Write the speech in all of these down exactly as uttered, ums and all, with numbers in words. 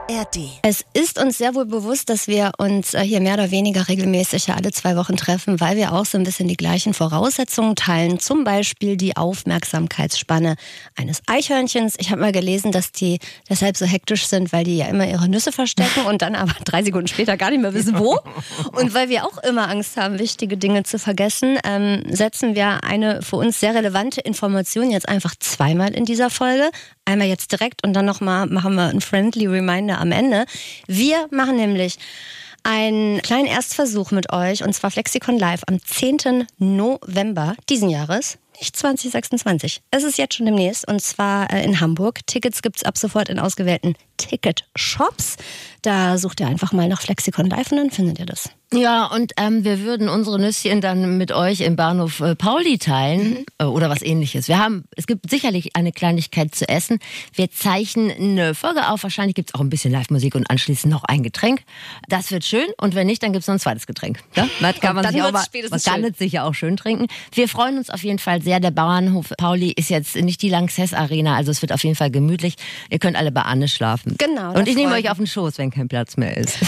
A R D. Es ist uns sehr wohl bewusst, dass wir uns hier mehr oder weniger regelmäßig alle zwei Wochen treffen, weil wir auch so ein bisschen die gleichen Voraussetzungen teilen. Zum Beispiel die Aufmerksamkeitsspanne eines Eichhörnchens. Ich habe mal gelesen, dass die deshalb so hektisch sind, weil die ja immer ihre Nüsse verstecken und dann aber drei Sekunden später gar nicht mehr wissen, wo. Und weil wir auch immer Angst haben, wichtige Dinge zu vergessen, ähm, setzen wir eine für uns sehr relevante Information jetzt einfach zweimal in dieser Folge. Einmal jetzt direkt und dann nochmal machen wir einen friendly Reminder am Ende. Wir machen nämlich einen kleinen Erstversuch mit euch, und zwar Flexikon Live am zehnten November diesen Jahres. Nicht zwanzig sechsundzwanzig. Es ist jetzt schon demnächst, und zwar in Hamburg. Tickets gibt's ab sofort in ausgewählten Ticket-Shops. Da sucht ihr einfach mal nach Flexikon Live und dann findet ihr das. Ja, und ähm, wir würden unsere Nüsschen dann mit euch im Bahnhof äh, Pauli teilen, mhm. äh, oder was Ähnliches. Wir haben, es gibt sicherlich eine Kleinigkeit zu essen. Wir zeichnen eine Folge auf. Wahrscheinlich gibt's auch ein bisschen Live-Musik und anschließend noch ein Getränk. Das wird schön. Und wenn nicht, dann gibt's noch ein zweites Getränk. Ja? Das kann man sich auch mal, man kann es sicher auch schön trinken. Wir freuen uns auf jeden Fall sehr. Der Bahnhof Pauli ist jetzt nicht die Lanxess Arena, also es wird auf jeden Fall gemütlich. Ihr könnt alle bei Anne schlafen. Genau. Und ich nehme euch auf den Schoß, wenn kein Platz mehr ist.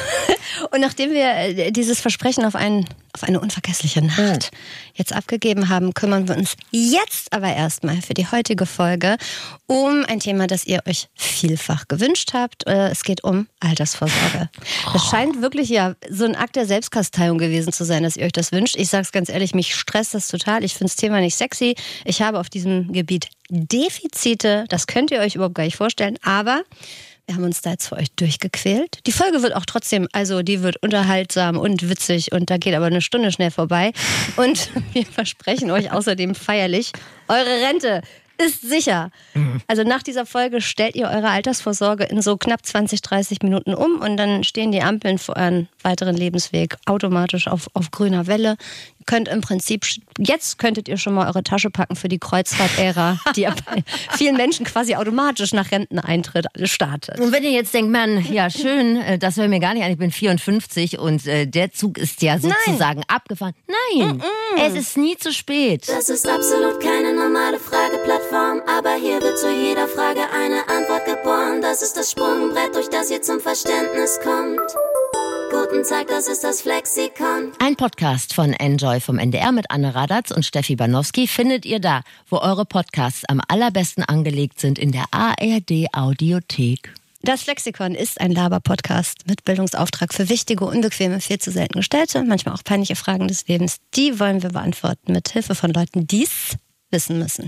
Und nachdem wir dieses Versprechen auf, einen, auf eine unvergessliche Nacht oh. jetzt abgegeben haben, kümmern wir uns jetzt aber erstmal für die heutige Folge um ein Thema, das ihr euch vielfach gewünscht habt. Es geht um Altersvorsorge. Das oh. scheint wirklich ja so ein Akt der Selbstkasteiung gewesen zu sein, dass ihr euch das wünscht. Ich sag's ganz ehrlich, mich stresst das total. Ich finde das Thema nicht sexy. Ich habe auf diesem Gebiet Defizite. Das könnt ihr euch überhaupt gar nicht vorstellen. Aber wir haben uns da jetzt für euch durchgequält. Die Folge wird auch trotzdem, also die wird unterhaltsam und witzig und da geht aber eine Stunde schnell vorbei. Und wir versprechen euch außerdem feierlich, eure Rente ist sicher. Also nach dieser Folge stellt ihr eure Altersvorsorge in so knapp zwanzig, dreißig Minuten um und dann stehen die Ampeln für euren weiteren Lebensweg automatisch auf, auf grüner Welle. Ihr könnt im Prinzip, jetzt könntet ihr schon mal eure Tasche packen für die Kreuzfahrt-Ära, die ja bei vielen Menschen quasi automatisch nach Renteneintritt startet. Und wenn ihr jetzt denkt, Mann, ja schön, das höre ich mir gar nicht an, ich bin vierundfünfzig und äh, der Zug ist ja sozusagen Nein. abgefahren. Nein, Mm-mm. es ist nie zu spät. Das ist absolut keine normale Frageplattform, aber hier wird zu jeder Frage eine Antwort geboren. Das ist das Sprungbrett, durch das ihr zum Verständnis kommt. Guten Tag, das ist das Flexikon. Ein Podcast von Enjoy vom N D R mit Anne Radatz und Steffi Banowski findet ihr da, wo eure Podcasts am allerbesten angelegt sind, in der A R D Audiothek. Das Flexikon ist ein Laber-Podcast mit Bildungsauftrag für wichtige, unbequeme, viel zu selten gestellte, manchmal auch peinliche Fragen des Lebens. Die wollen wir beantworten mit Hilfe von Leuten, die es wissen müssen.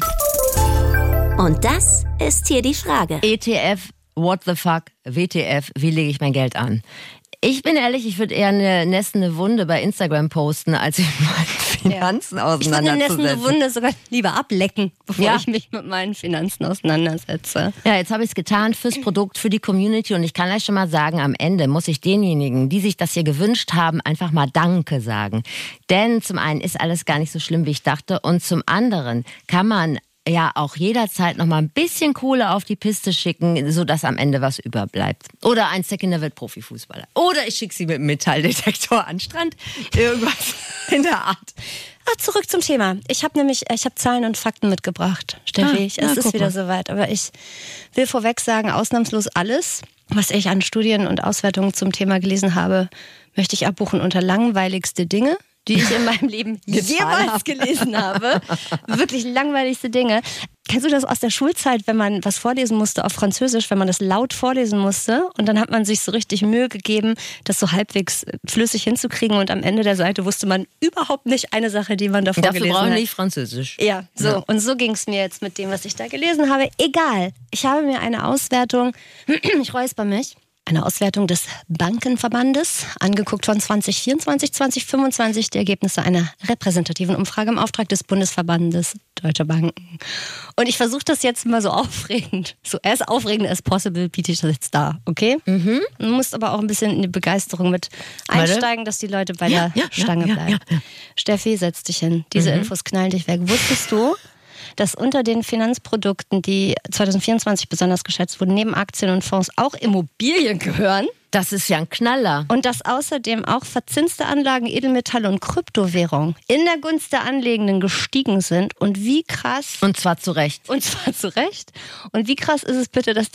Und das ist hier die Frage. E T F, what the fuck, W T F, wie lege ich mein Geld an? Ich bin ehrlich, ich würde eher eine nässende Wunde bei Instagram posten, als ich mit meinen Finanzen ja. auseinanderzusetzen. Ich würde eine nässende Wunde sogar lieber ablecken, bevor ja. ich mich mit meinen Finanzen auseinandersetze. Ja, jetzt habe ich es getan fürs Produkt, für die Community und ich kann euch schon mal sagen, am Ende muss ich denjenigen, die sich das hier gewünscht haben, einfach mal Danke sagen. Denn zum einen ist alles gar nicht so schlimm, wie ich dachte, und zum anderen kann man ja auch jederzeit noch mal ein bisschen Kohle auf die Piste schicken, sodass am Ende was überbleibt. Oder ein Second wird Profifußballer. Oder ich schicke sie mit einem Metalldetektor an den Strand. Irgendwas in der Art. Ach, zurück zum Thema. Ich habe nämlich, ich habe Zahlen und Fakten mitgebracht, Steffi. Ah, es ja, ist wieder soweit. Aber ich will vorweg sagen, ausnahmslos alles, was ich an Studien und Auswertungen zum Thema gelesen habe, möchte ich abbuchen unter langweiligste Dinge, die ich in meinem Leben jemals gelesen habe. Wirklich langweiligste Dinge. Kennst du das aus der Schulzeit, wenn man was vorlesen musste auf Französisch, wenn man das laut vorlesen musste und dann hat man sich so richtig Mühe gegeben, das so halbwegs flüssig hinzukriegen und am Ende der Seite wusste man überhaupt nicht eine Sache, die man davor Dafür gelesen hat. Dafür brauche ich nicht Französisch. Ja, so. Ja. Und so ging es mir jetzt mit dem, was ich da gelesen habe. Egal. Ich habe mir eine Auswertung, ich räusper mich, eine Auswertung des Bankenverbandes, angeguckt von zwanzig vierundzwanzig, zwanzig fünfundzwanzig, die Ergebnisse einer repräsentativen Umfrage im Auftrag des Bundesverbandes Deutsche Banken. Und ich versuche das jetzt mal so aufregend, so as aufregend as possible, biete ich das jetzt da, okay? Mhm. Du musst aber auch ein bisschen in die Begeisterung mit einsteigen, dass die Leute bei ja, der ja, Stange ja, bleiben. Ja, ja. Steffi, setz dich hin. Diese mhm. Infos knallen dich weg. Wusstest du, dass unter den Finanzprodukten, die zwanzig vierundzwanzig besonders geschätzt wurden, neben Aktien und Fonds auch Immobilien gehören? Das ist ja ein Knaller. Und dass außerdem auch verzinste Anlagen, Edelmetalle und Kryptowährungen in der Gunst der Anlegenden gestiegen sind. Und wie krass... Und zwar zu Recht. Und zwar zu Recht. Und wie krass ist es bitte, dass das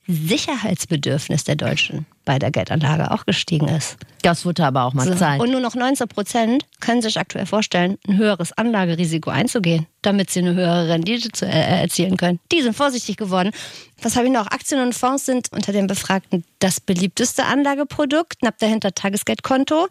Sicherheitsbedürfnis der Deutschen bei der Geldanlage auch gestiegen ist. Das wird aber auch mal So. Zeit. Und nur noch neunzehn Prozent können sich aktuell vorstellen, ein höheres Anlagerisiko einzugehen, damit sie eine höhere Rendite zu, äh, erzielen können. Die sind vorsichtig geworden. Was habe ich noch? Aktien und Fonds sind unter den Befragten das beliebteste Anlageprodukt, knapp dahinter Tagesgeldkonto.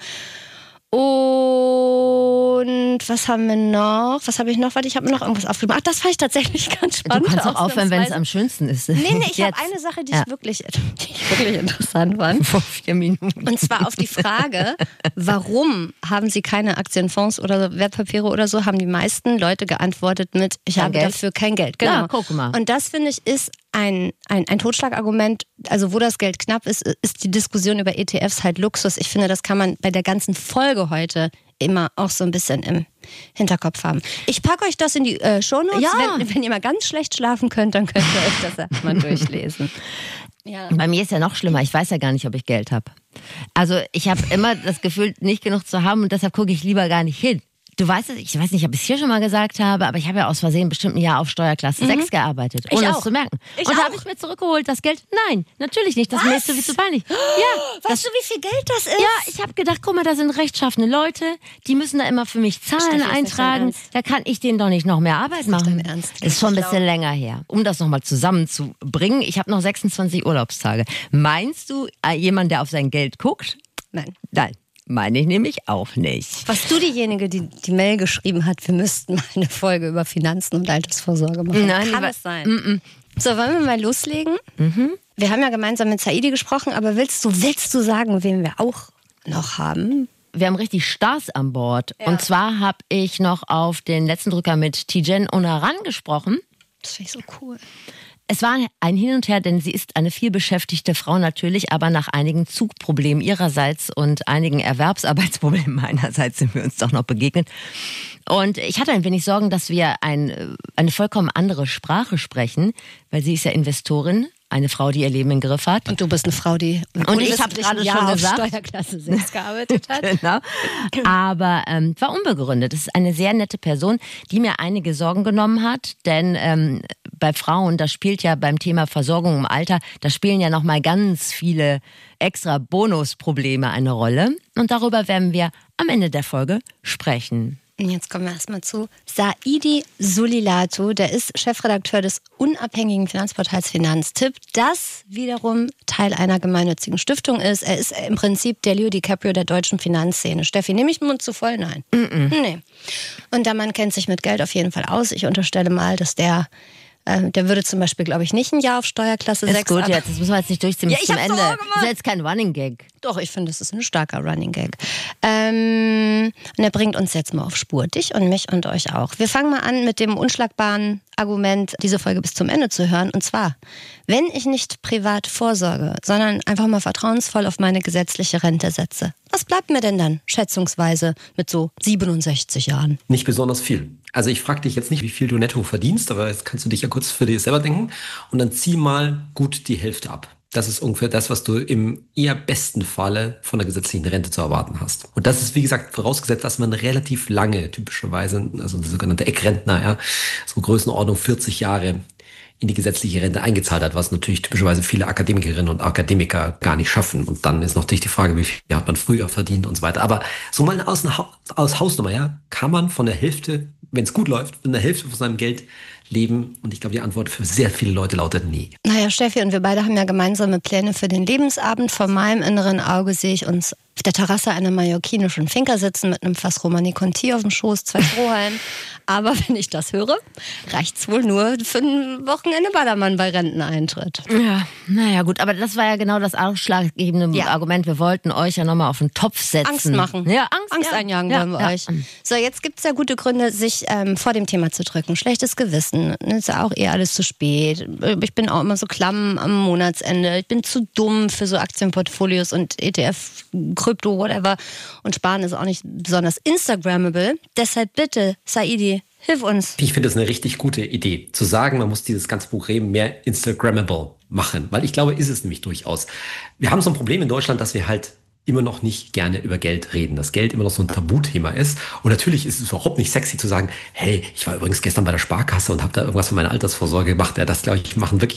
Und was haben wir noch? Was habe ich noch? Warte, ich habe mir noch irgendwas aufgeschrieben. Ach, das fand ich tatsächlich ganz spannend. Du kannst auch aufhören, wenn es am schönsten ist. Nee, nee, ich habe Jetzt. eine Sache, die, Ja. ich wirklich, die ich wirklich interessant fand. Vor vier Minuten. Und zwar auf die Frage, warum haben Sie keine Aktienfonds oder Wertpapiere oder so, haben die meisten Leute geantwortet mit, ich Kein habe Geld? dafür kein Geld. Genau. Ja, guck mal. Und das, finde ich, ist ein, ein, ein Totschlagargument. Also wo das Geld knapp ist, ist die Diskussion über E T Fs halt Luxus. Ich finde, das kann man bei der ganzen Folge heute immer auch so ein bisschen im Hinterkopf haben. Ich packe euch das in die äh, Shownotes. Ja. Wenn, wenn ihr mal ganz schlecht schlafen könnt, dann könnt ihr euch das erstmal durchlesen. Ja. Bei mir ist ja noch schlimmer. Ich weiß ja gar nicht, ob ich Geld habe. Also ich habe immer das Gefühl, nicht genug zu haben und deshalb gucke ich lieber gar nicht hin. Du weißt es, ich weiß nicht, ob ich es hier schon mal gesagt habe, aber ich habe ja aus Versehen bestimmt ein Jahr auf Steuerklasse Mhm. sechs gearbeitet, Ich ohne auch. es zu merken. Ich und da auch. habe ich mir zurückgeholt das Geld. Nein, natürlich nicht. Das ist mir jetzt sowieso peinlich. Ja, Weißt du, wie viel Geld das ist? ja, ich habe gedacht, guck mal, da sind rechtschaffene Leute, die müssen da immer für mich Zahlen Steffi, ist nicht dein eintragen. Ernst? Da kann ich denen doch nicht noch mehr Arbeit machen. dein Ernst? Ist schon ein Ich bisschen glaub- länger her. Um das nochmal zusammenzubringen, ich habe noch sechsundzwanzig Urlaubstage. Meinst du, äh, jemand, der auf sein Geld guckt? Nein. Nein, meine ich nämlich auch nicht. Warst du diejenige, die die Mail geschrieben hat, wir müssten mal eine Folge über Finanzen und Altersvorsorge machen? Nein, Kann die es sein? So, wollen wir mal loslegen? Mhm. Wir haben ja gemeinsam mit Saidi gesprochen, aber willst du, willst du sagen, wen wir auch noch haben? Wir haben richtig Stars an Bord. Und zwar habe ich noch auf den letzten Drücker mit Tijen Onaran gesprochen. Das finde ich so cool. Es war ein Hin und Her, denn sie ist eine vielbeschäftigte Frau natürlich, aber nach einigen Zugproblemen ihrerseits und einigen Erwerbsarbeitsproblemen meinerseits sind wir uns doch noch begegnet. Und ich hatte ein wenig Sorgen, dass wir ein, eine vollkommen andere Sprache sprechen, weil sie ist ja Investorin, eine Frau, die ihr Leben im Griff hat. Und du bist eine Frau, die Und ich habe gerade Jahr schon auf gesagt, Steuerklasse sechs gearbeitet hat. Genau. Aber ähm, war unbegründet. Das ist eine sehr nette Person, die mir einige Sorgen genommen hat, denn ähm, bei Frauen, das spielt ja beim Thema Versorgung im Alter, da spielen ja nochmal ganz viele extra Bonusprobleme eine Rolle. Und darüber werden wir am Ende der Folge sprechen. Und jetzt kommen wir erstmal zu Saidi Sulilatu, der ist Chefredakteur des unabhängigen Finanzportals Finanztipp, das wiederum Teil einer gemeinnützigen Stiftung ist. Er ist im Prinzip der Leo DiCaprio der deutschen Finanzszene. Steffi, nehme ich den Mund zu voll? Nein. Mm-mm. Nee. Und der Mann kennt sich mit Geld auf jeden Fall aus. Ich unterstelle mal, dass der äh, der würde zum Beispiel, glaube ich, nicht ein Jahr auf Steuerklasse Ist sechs. gut aber- jetzt, das müssen wir jetzt nicht durchziehen Ja, bis ich zum hab's Ende. so Das gemacht. ist jetzt kein Running Gag. Doch, ich finde, das ist ein starker Running Gag. Ähm, und er bringt uns jetzt mal auf Spur. Dich und mich und euch auch. Wir fangen mal an mit dem unschlagbaren Argument, diese Folge bis zum Ende zu hören. Und zwar, wenn ich nicht privat vorsorge, sondern einfach mal vertrauensvoll auf meine gesetzliche Rente setze, was bleibt mir denn dann, schätzungsweise, mit so siebenundsechzig Jahren? Nicht besonders viel. Also ich frage dich jetzt nicht, wie viel du netto verdienst, aber jetzt kannst du dich ja kurz für dich selber denken und dann zieh mal gut die Hälfte ab. Das ist ungefähr das, was du im eher besten Falle von der gesetzlichen Rente zu erwarten hast. Und das ist, wie gesagt, vorausgesetzt, dass man relativ lange, typischerweise, also der sogenannte Eckrentner, ja, so Größenordnung vierzig Jahre in die gesetzliche Rente eingezahlt hat, was natürlich typischerweise viele Akademikerinnen und Akademiker gar nicht schaffen. Und dann ist natürlich die Frage, wie viel hat man früher verdient und so weiter. Aber so mal aus, aus Hausnummer, ja, kann man von der Hälfte, wenn es gut läuft, von der Hälfte von seinem Geld leben? Und ich glaube, die Antwort für sehr viele Leute lautet nee. Naja, Steffi und wir beide haben ja gemeinsame Pläne für den Lebensabend. Vor meinem inneren Auge sehe ich uns auf der Terrasse einer mallorquinischen Finca sitzen mit einem Fass Romani Conti auf dem Schoß, zwei Strohhalmen. Aber wenn ich das höre, reicht's wohl nur für ein Wochenende Ballermann bei Renteneintritt. Ja, naja gut, aber das war ja genau das ausschlaggebende Ja. Argument. Wir wollten euch ja nochmal auf den Topf setzen. Angst machen. Ja, Angst, Angst ja. einjagen ja, wollen wir ja. euch. So, jetzt gibt's ja gute Gründe, sich ähm, vor dem Thema zu drücken. Schlechtes Gewissen. Das ist ja auch eher alles zu spät. Ich bin auch immer so klamm am Monatsende. Ich bin zu dumm für so Aktienportfolios und E T F, Krypto, whatever. Und Sparen ist auch nicht besonders Instagrammable. Deshalb bitte, Saidi, hilf uns. Ich finde das eine richtig gute Idee, zu sagen, man muss dieses ganze Programm mehr Instagrammable machen, weil ich glaube, ist es nämlich durchaus. Wir haben so ein Problem in Deutschland, dass wir halt immer noch nicht gerne über Geld reden, dass Geld immer noch so ein Tabuthema ist. Und natürlich ist es überhaupt nicht sexy zu sagen, hey, ich war übrigens gestern bei der Sparkasse und habe da irgendwas für meine Altersvorsorge gemacht. Ja, das, glaube ich, machen wirklich die wenigsten.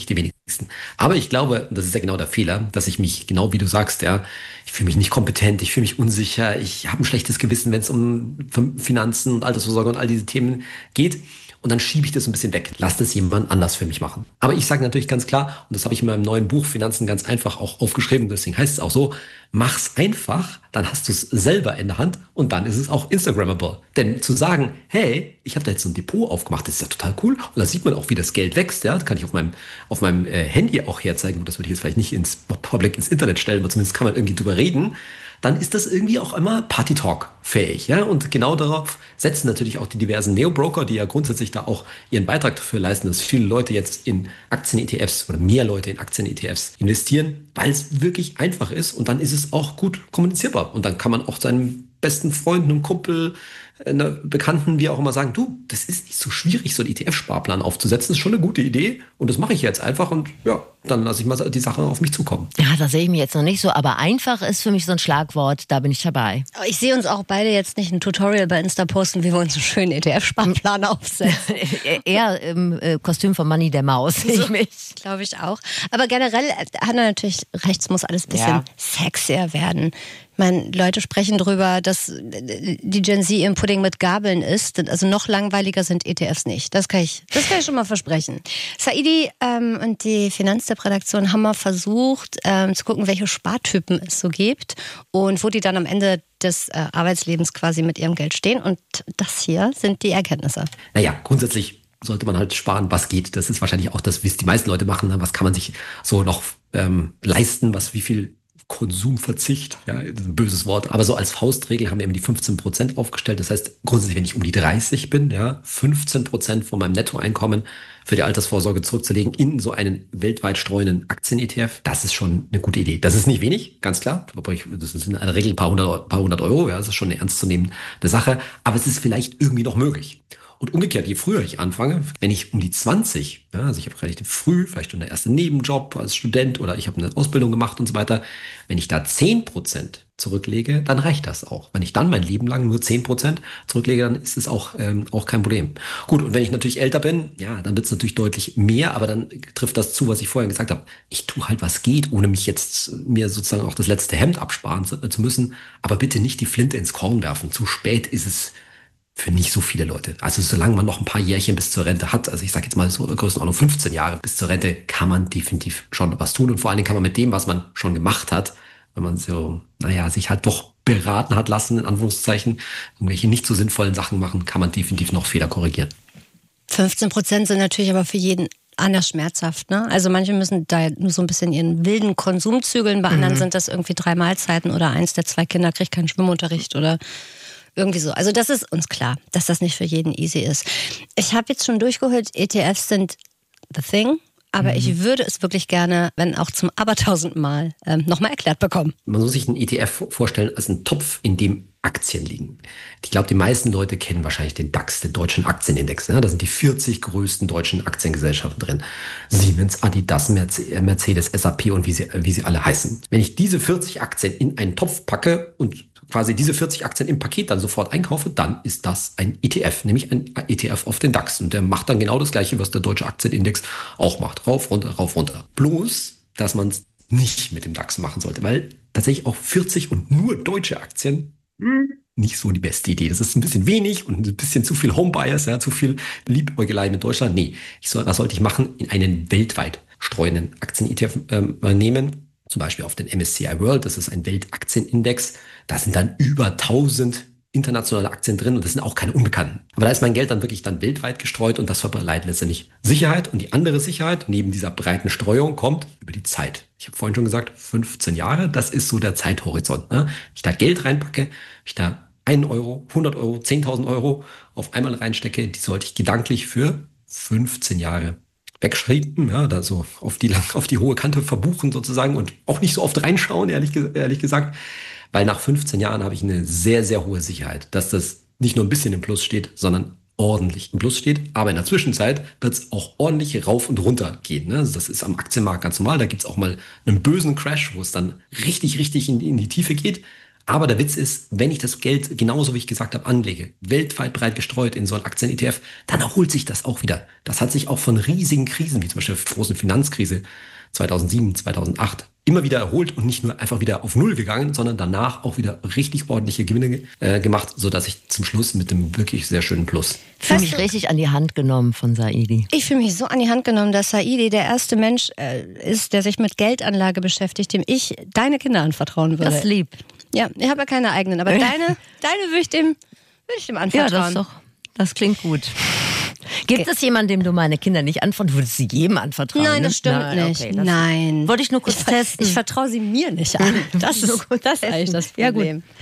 Aber ich glaube, das ist ja genau der Fehler, dass ich mich, genau wie du sagst, ja, ich fühle mich nicht kompetent, ich fühle mich unsicher, ich habe ein schlechtes Gewissen, wenn es um Finanzen und Altersvorsorge und all diese Themen geht. Und dann schiebe ich das ein bisschen weg. Lass das jemand anders für mich machen. Aber ich sage natürlich ganz klar, und das habe ich in meinem neuen Buch Finanzen ganz einfach auch aufgeschrieben, deswegen heißt es auch so, mach's einfach, dann hast du es selber in der Hand und dann ist es auch Instagrammable. Denn zu sagen, hey, ich habe da jetzt so ein Depot aufgemacht, das ist ja total cool. Und da sieht man auch, wie das Geld wächst. Ja, das kann ich auf meinem, auf meinem äh, Handy auch herzeigen. Das würde ich jetzt vielleicht nicht ins Public, ins Internet stellen, aber zumindest kann man irgendwie drüber reden. Dann ist das irgendwie auch immer Party-Talk-fähig. Ja? Und genau darauf setzen natürlich auch die diversen Neo-Broker, die ja grundsätzlich da auch ihren Beitrag dafür leisten, dass viele Leute jetzt in Aktien-E T Fs oder mehr Leute in Aktien-E T Fs investieren, weil es wirklich einfach ist und dann ist es auch gut kommunizierbar. Und dann kann man auch seinem besten Freund, einem Kumpel, einer Bekannten, wie auch immer sagen, du, das ist nicht so schwierig, so einen E T F-Sparplan aufzusetzen, das ist schon eine gute Idee und das mache ich jetzt einfach und ja, dann lasse ich mal die Sache auf mich zukommen. Ja, das sehe ich mir jetzt noch nicht so, aber einfach ist für mich so ein Schlagwort, da bin ich dabei. Ich sehe uns auch beide jetzt nicht ein Tutorial bei Insta posten, wie wir uns einen schönen E T F-Sparplan aufsetzen. Eher im äh, Kostüm von Manny der Maus, sehe ich mich. Glaube ich auch. Aber generell hat er natürlich recht, es muss alles ein bisschen ja. sexier werden. Ich meine, Leute sprechen drüber, dass die Gen Z ihren Pudding mit Gabeln isst. Also noch langweiliger sind E T Fs nicht. Das kann ich, das kann ich schon mal versprechen. Saidi ähm, und die Finanztipp-Redaktion haben mal versucht, ähm, zu gucken, welche Spartypen es so gibt und wo die dann am Ende des äh, Arbeitslebens quasi mit ihrem Geld stehen. Und das hier sind die Erkenntnisse. Naja, grundsätzlich sollte man halt sparen, was geht. Das ist wahrscheinlich auch das, was die meisten Leute machen. Was kann man sich so noch ähm, leisten, was wie viel Konsumverzicht, ja, ein böses Wort, aber so als Faustregel haben wir eben die fünfzehn Prozent aufgestellt. Das heißt, grundsätzlich, wenn ich um die dreißig bin, ja, fünfzehn Prozent von meinem Nettoeinkommen für die Altersvorsorge zurückzulegen in so einen weltweit streuenden Aktien-E T F, das ist schon eine gute Idee. Das ist nicht wenig, ganz klar. Das sind in aller Regel ein paar hundert, paar hundert Euro, ja, das ist schon eine ernstzunehmende Sache, aber es ist vielleicht irgendwie noch möglich. Und umgekehrt, je früher ich anfange, wenn ich um die zwanzig, ja, also ich habe relativ früh, vielleicht schon der erste Nebenjob als Student oder ich habe eine Ausbildung gemacht und so weiter, wenn ich da zehn Prozent zurücklege, dann reicht das auch. Wenn ich dann mein Leben lang nur zehn Prozent zurücklege, dann ist es auch, ähm, auch kein Problem. Gut, und wenn ich natürlich älter bin, ja, dann wird es natürlich deutlich mehr, aber dann trifft das zu, was ich vorher gesagt habe. Ich tue halt, was geht, ohne mich jetzt mir sozusagen auch das letzte Hemd absparen zu, zu müssen, aber bitte nicht die Flinte ins Korn werfen. Zu spät ist es für nicht so viele Leute. Also solange man noch ein paar Jährchen bis zur Rente hat, also ich sage jetzt mal so Größenordnung fünfzehn Jahre bis zur Rente, kann man definitiv schon was tun. Und vor allen Dingen kann man mit dem, was man schon gemacht hat, wenn man so, naja, sich halt doch beraten hat lassen, in Anführungszeichen, irgendwelche nicht so sinnvollen Sachen machen, kann man definitiv noch Fehler korrigieren. fünfzehn Prozent sind natürlich aber für jeden anders schmerzhaft, ne? Also manche müssen da nur so ein bisschen ihren wilden Konsum zügeln, bei anderen mhm. sind das irgendwie drei Mahlzeiten oder eins der zwei Kinder kriegt keinen Schwimmunterricht oder irgendwie so. Also das ist uns klar, dass das nicht für jeden easy ist. Ich habe jetzt schon durchgehört, E T Fs sind the thing, aber mhm. ich würde es wirklich gerne, wenn auch zum abertausendsten Mal, ähm, nochmal erklärt bekommen. Man muss sich einen E T F vorstellen als einen Topf, in dem Aktien liegen. Ich glaube, die meisten Leute kennen wahrscheinlich den DAX, den deutschen Aktienindex. Ne? Da sind die vierzig größten deutschen Aktiengesellschaften drin. Siemens, Adidas, Mercedes, S A P und wie sie, wie sie alle heißen. Wenn ich diese vierzig Aktien in einen Topf packe und quasi diese vierzig Aktien im Paket dann sofort einkaufe, dann ist das ein E T F, nämlich ein E T F auf den DAX. Und der macht dann genau das Gleiche, was der deutsche Aktienindex auch macht. Rauf, runter, rauf, runter. Bloß, dass man es nicht mit dem DAX machen sollte, weil tatsächlich auch vierzig und nur deutsche Aktien nicht so die beste Idee. Das ist ein bisschen wenig und ein bisschen zu viel Home-Bias, ja, zu viel Liebäugelei mit Deutschland. Nee, ich soll, was sollte ich machen? In einen weltweit streuenden Aktien-E T F ähm, nehmen. Zum Beispiel auf den M S C I World, das ist ein Weltaktienindex. Da sind dann über tausend internationale Aktien drin und das sind auch keine Unbekannten. Aber da ist mein Geld dann wirklich dann weltweit gestreut und das verleiht letztendlich Sicherheit. Und die andere Sicherheit neben dieser breiten Streuung kommt über die Zeit. Ich habe vorhin schon gesagt, fünfzehn Jahre, das ist so der Zeithorizont. Ne? Wenn ich da Geld reinpacke, wenn ich da einen Euro, hundert Euro, zehntausend Euro auf einmal reinstecke, die sollte ich gedanklich für fünfzehn Jahre wegschreiben, ja, da so auf die, auf die hohe Kante verbuchen sozusagen und auch nicht so oft reinschauen, ehrlich, ehrlich gesagt, weil nach fünfzehn Jahren habe ich eine sehr, sehr hohe Sicherheit, dass das nicht nur ein bisschen im Plus steht, sondern ordentlich im Plus steht, aber in der Zwischenzeit wird es auch ordentlich rauf und runter gehen. Ne? Also das ist am Aktienmarkt ganz normal, da gibt es auch mal einen bösen Crash, wo es dann richtig, richtig in die, in die Tiefe geht, Aber der Witz ist, wenn ich das Geld genauso wie ich gesagt habe anlege, weltweit breit gestreut in so einen Aktien-E T F, dann erholt sich das auch wieder. Das hat sich auch von riesigen Krisen, wie zum Beispiel der großen Finanzkrise zweitausendsieben, zweitausendacht, immer wieder erholt und nicht nur einfach wieder auf Null gegangen, sondern danach auch wieder richtig ordentliche Gewinne äh, gemacht, sodass ich zum Schluss mit dem wirklich sehr schönen Plus. Ich fühle mich richtig an die Hand genommen von Saidi. Ich fühle mich so an die Hand genommen, dass Saidi der erste Mensch äh, ist, der sich mit Geldanlage beschäftigt, dem ich deine Kinder anvertrauen würde. Das ist lieb. Ja, ich habe ja keine eigenen, aber deine, deine würde ich dem, würde ich dem anvertrauen. Ja, das ist doch, das klingt gut. Gibt okay. es jemanden, dem du meine Kinder nicht anvertrauen? Du würdest sie jedem anvertrauen? Nein, das stimmt Nein, nicht. Okay, das Nein. Wollte ich nur kurz ich, testen. Ich vertraue sie mir nicht an. Das ist, das ist eigentlich das Problem. Ja,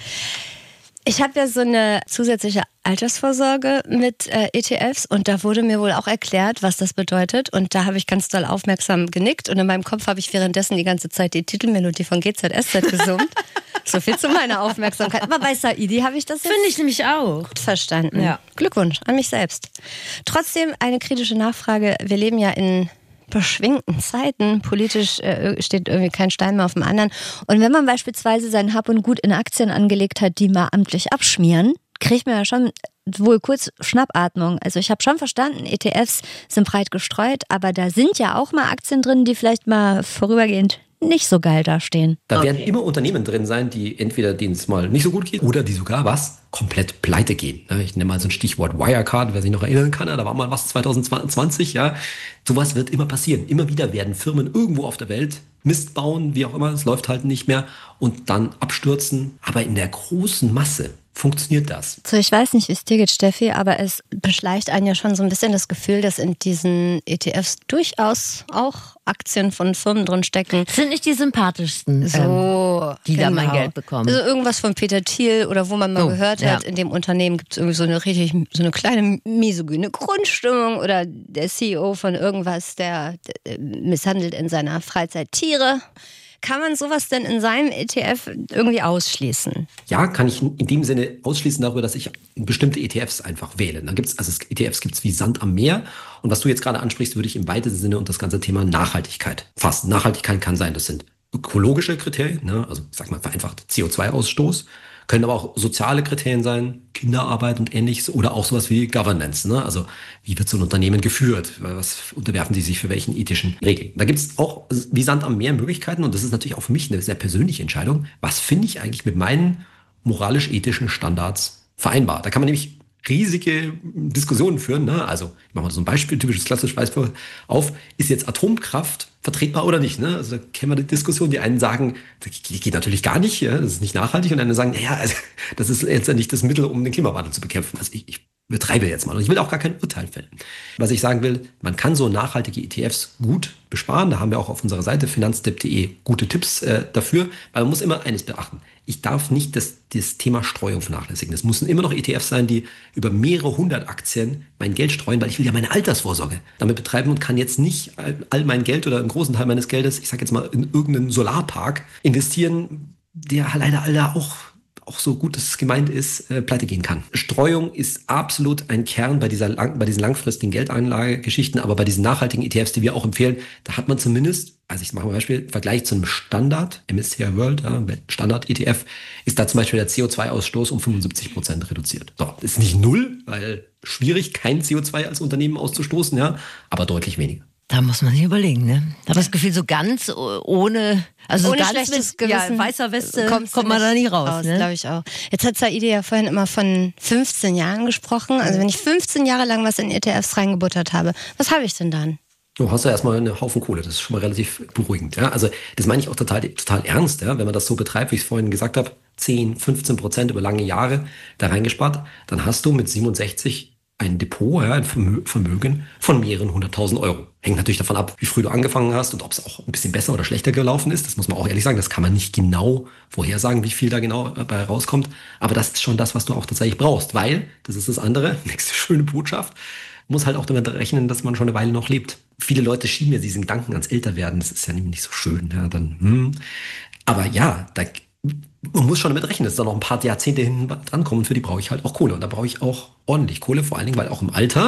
ich habe ja so eine zusätzliche Altersvorsorge mit äh, E T Fs und da wurde mir wohl auch erklärt, was das bedeutet. Und da habe ich ganz doll aufmerksam genickt und in meinem Kopf habe ich währenddessen die ganze Zeit die Titelmelodie von G Z S Z gesummt. So viel zu meiner Aufmerksamkeit. Aber bei Saidi habe ich das jetzt Finde ich nämlich auch. gut verstanden. Ja. Glückwunsch an mich selbst. Trotzdem eine kritische Nachfrage. Wir leben ja in beschwingten Zeiten. Politisch äh, steht irgendwie kein Stein mehr auf dem anderen. Und wenn man beispielsweise sein Hab und Gut in Aktien angelegt hat, die mal amtlich abschmieren, kriegt man ja schon wohl kurz Schnappatmung. Also ich habe schon verstanden, E T Fs sind breit gestreut, aber da sind ja auch mal Aktien drin, die vielleicht mal vorübergehend nicht so geil dastehen. Da werden immer Unternehmen drin sein, die entweder denen es mal nicht so gut geht oder die sogar was komplett pleite gehen. Ich nenne mal so ein Stichwort Wirecard, wer sich noch erinnern kann, da war mal was zwanzig zwanzig, ja. Sowas wird immer passieren. Immer wieder werden Firmen irgendwo auf der Welt Mist bauen, wie auch immer, es läuft halt nicht mehr und dann abstürzen. Aber in der großen Masse funktioniert das. So, ich weiß nicht, wie es dir geht, Steffi, aber es beschleicht einen ja schon so ein bisschen das Gefühl, dass in diesen E T Fs durchaus auch Aktien von Firmen drin stecken. Das sind nicht die sympathischsten, so, ähm, die genau. da mein Geld bekommen. Also irgendwas von Peter Thiel oder wo man mal oh, gehört ja. hat, in dem Unternehmen gibt es irgendwie so eine richtig, so eine kleine misogyne Grundstimmung oder der C E O von irgendwas, der, der misshandelt in seiner Freizeit Tiere. Kann man sowas denn in seinem E T F irgendwie ausschließen? Ja, kann ich in dem Sinne ausschließen darüber, dass ich bestimmte E T Fs einfach wähle. Dann gibt's, also E T Fs gibt es wie Sand am Meer. Und was du jetzt gerade ansprichst, würde ich im weitesten Sinne und das ganze Thema Nachhaltigkeit fassen. Nachhaltigkeit kann sein, das sind ökologische Kriterien, ne? Also sag mal vereinfacht C O zwei Ausstoß. Können aber auch soziale Kriterien sein, Kinderarbeit und ähnliches oder auch sowas wie Governance. Ne? Also wie wird so ein Unternehmen geführt? Was unterwerfen die sich für welchen ethischen Regeln? Da gibt es auch wie Sand am Meer Möglichkeiten und das ist natürlich auch für mich eine sehr persönliche Entscheidung. Was finde ich eigentlich mit meinen moralisch-ethischen Standards vereinbar? Da kann man nämlich riesige Diskussionen führen. Ne? Also ich mache mal so ein Beispiel, typisches klassisches Beispiel auf. Ist jetzt Atomkraft vertretbar oder nicht? Ne? Also da kennen wir die Diskussion. Die einen sagen, das geht natürlich gar nicht, ja? Das ist nicht nachhaltig. Und andere sagen, naja, also, das ist letztendlich das Mittel, um den Klimawandel zu bekämpfen. Also ich, ich betreibe jetzt mal. Und ich will auch gar kein Urteil fällen. Was ich sagen will, man kann so nachhaltige E T Fs gut besparen. Da haben wir auch auf unserer Seite finanztipp punkt de gute Tipps äh, dafür. Weil man muss immer eines beachten. Ich darf nicht das, das Thema Streuung vernachlässigen. Es müssen immer noch E T Fs sein, die über mehrere hundert Aktien mein Geld streuen, weil ich will ja meine Altersvorsorge damit betreiben und kann jetzt nicht all mein Geld oder einen großen Teil meines Geldes, ich sage jetzt mal, in irgendeinen Solarpark investieren, der leider alle auch auch so gut es gemeint ist, äh, pleite gehen kann. Streuung ist absolut ein Kern bei dieser lang, bei diesen langfristigen Geldanlagegeschichten, aber bei diesen nachhaltigen E T Fs, die wir auch empfehlen, da hat man zumindest, also ich mache mal ein Beispiel, im Vergleich zu einem Standard, M S C I World, ja, Standard-E T F, ist da zum Beispiel der C O zwei Ausstoß um fünfundsiebzig Prozent reduziert. So, das ist nicht null, weil schwierig, kein C O zwei als Unternehmen auszustoßen, ja, aber deutlich weniger. Da muss man sich überlegen, ne? Ich habe das Gefühl, so ganz ohne, also ohne ganz schlechtes mit ja, Gewissen weißer Weste kommt man da nie raus. raus Ne? Glaube ich auch. Jetzt hat Saidi ja vorhin immer von fünfzehn Jahren gesprochen. Also wenn ich fünfzehn Jahre lang was in E T Fs reingebuttert habe, was habe ich denn dann? Du hast ja erstmal einen Haufen Kohle, das ist schon mal relativ beruhigend. Ja? Also das meine ich auch total, total ernst, ja? Wenn man das so betreibt, wie ich es vorhin gesagt habe, zehn, fünfzehn Prozent über lange Jahre da reingespart, dann hast du mit siebenundsechzig ein Depot, ja, ein Vermögen von mehreren hunderttausend Euro. Hängt natürlich davon ab, wie früh du angefangen hast und ob es auch ein bisschen besser oder schlechter gelaufen ist. Das muss man auch ehrlich sagen. Das kann man nicht genau vorhersagen, wie viel da genau dabei rauskommt. Aber das ist schon das, was du auch tatsächlich brauchst. Weil, das ist das andere, nächste schöne Botschaft, muss halt auch damit rechnen, dass man schon eine Weile noch lebt. Viele Leute schieben ja diesen Gedanken ans Älterwerden. Das ist ja nicht so schön. Ja, dann, hm. Aber ja, da man muss schon damit rechnen, dass da noch ein paar Jahrzehnte hinten dran kommen und für die brauche ich halt auch Kohle. Und da brauche ich auch ordentlich Kohle, vor allen Dingen, weil auch im Alter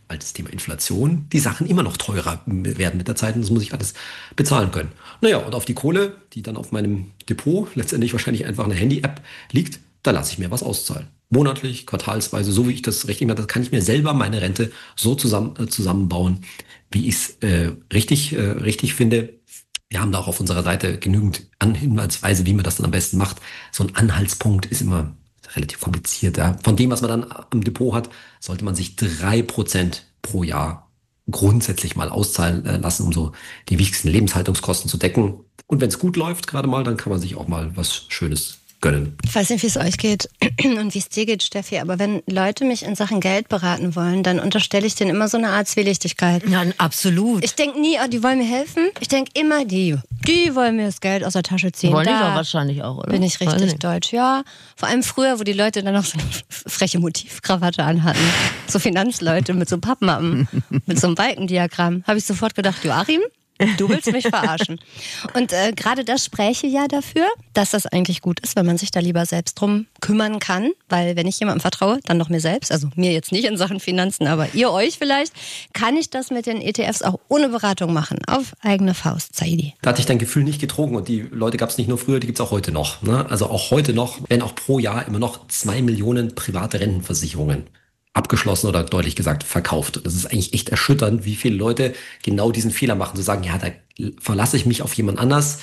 altes Thema Inflation, die Sachen immer noch teurer werden mit der Zeit und das muss ich alles bezahlen können. Naja, und auf die Kohle, die dann auf meinem Depot letztendlich wahrscheinlich einfach eine Handy-App liegt, da lasse ich mir was auszahlen. Monatlich, quartalsweise, so wie ich das richtig mache, das kann ich mir selber meine Rente so zusammen, äh, zusammenbauen, wie ich es äh, richtig, äh, richtig finde. Wir haben da auch auf unserer Seite genügend Hinweisweise, wie man das dann am besten macht. So ein Anhaltspunkt ist immer relativ kompliziert. Ja. Von dem, was man dann am Depot hat, sollte man sich drei Prozent pro Jahr grundsätzlich mal auszahlen lassen, um so die wichtigsten Lebenshaltungskosten zu decken. Und wenn es gut läuft, gerade mal, dann kann man sich auch mal was Schönes gönnen. Ich weiß nicht, wie es euch geht und wie es dir geht, Steffi, aber wenn Leute mich in Sachen Geld beraten wollen, dann unterstelle ich denen immer so eine Art Zwielichtigkeit. Ja, absolut. Ich denke nie, oh, die wollen mir helfen. Ich denke immer, die, die wollen mir das Geld aus der Tasche ziehen. Wollen die da doch wahrscheinlich auch, oder? Bin ich richtig deutsch, ja. Vor allem früher, wo die Leute dann noch so eine freche Motivkrawatte anhatten. So Finanzleute mit so Pappmappen, mit so einem Balkendiagramm. Habe ich sofort gedacht, Joachim, du willst mich verarschen. Und äh, gerade das spräche ja dafür, dass das eigentlich gut ist, wenn man sich da lieber selbst drum kümmern kann. Weil wenn ich jemandem vertraue, dann noch mir selbst. Also mir jetzt nicht in Sachen Finanzen, aber ihr euch vielleicht. Kann ich das mit den E T Fs auch ohne Beratung machen. Auf eigene Faust, Saidi. Da hatte ich dein Gefühl nicht getrogen. Und die Leute gab es nicht nur früher, die gibt es auch heute noch. Ne? Also auch heute noch, wenn auch pro Jahr immer noch zwei Millionen private Rentenversicherungen abgeschlossen oder deutlich gesagt verkauft. Das ist eigentlich echt erschütternd, wie viele Leute genau diesen Fehler machen, zu sagen, ja, da verlasse ich mich auf jemand anders,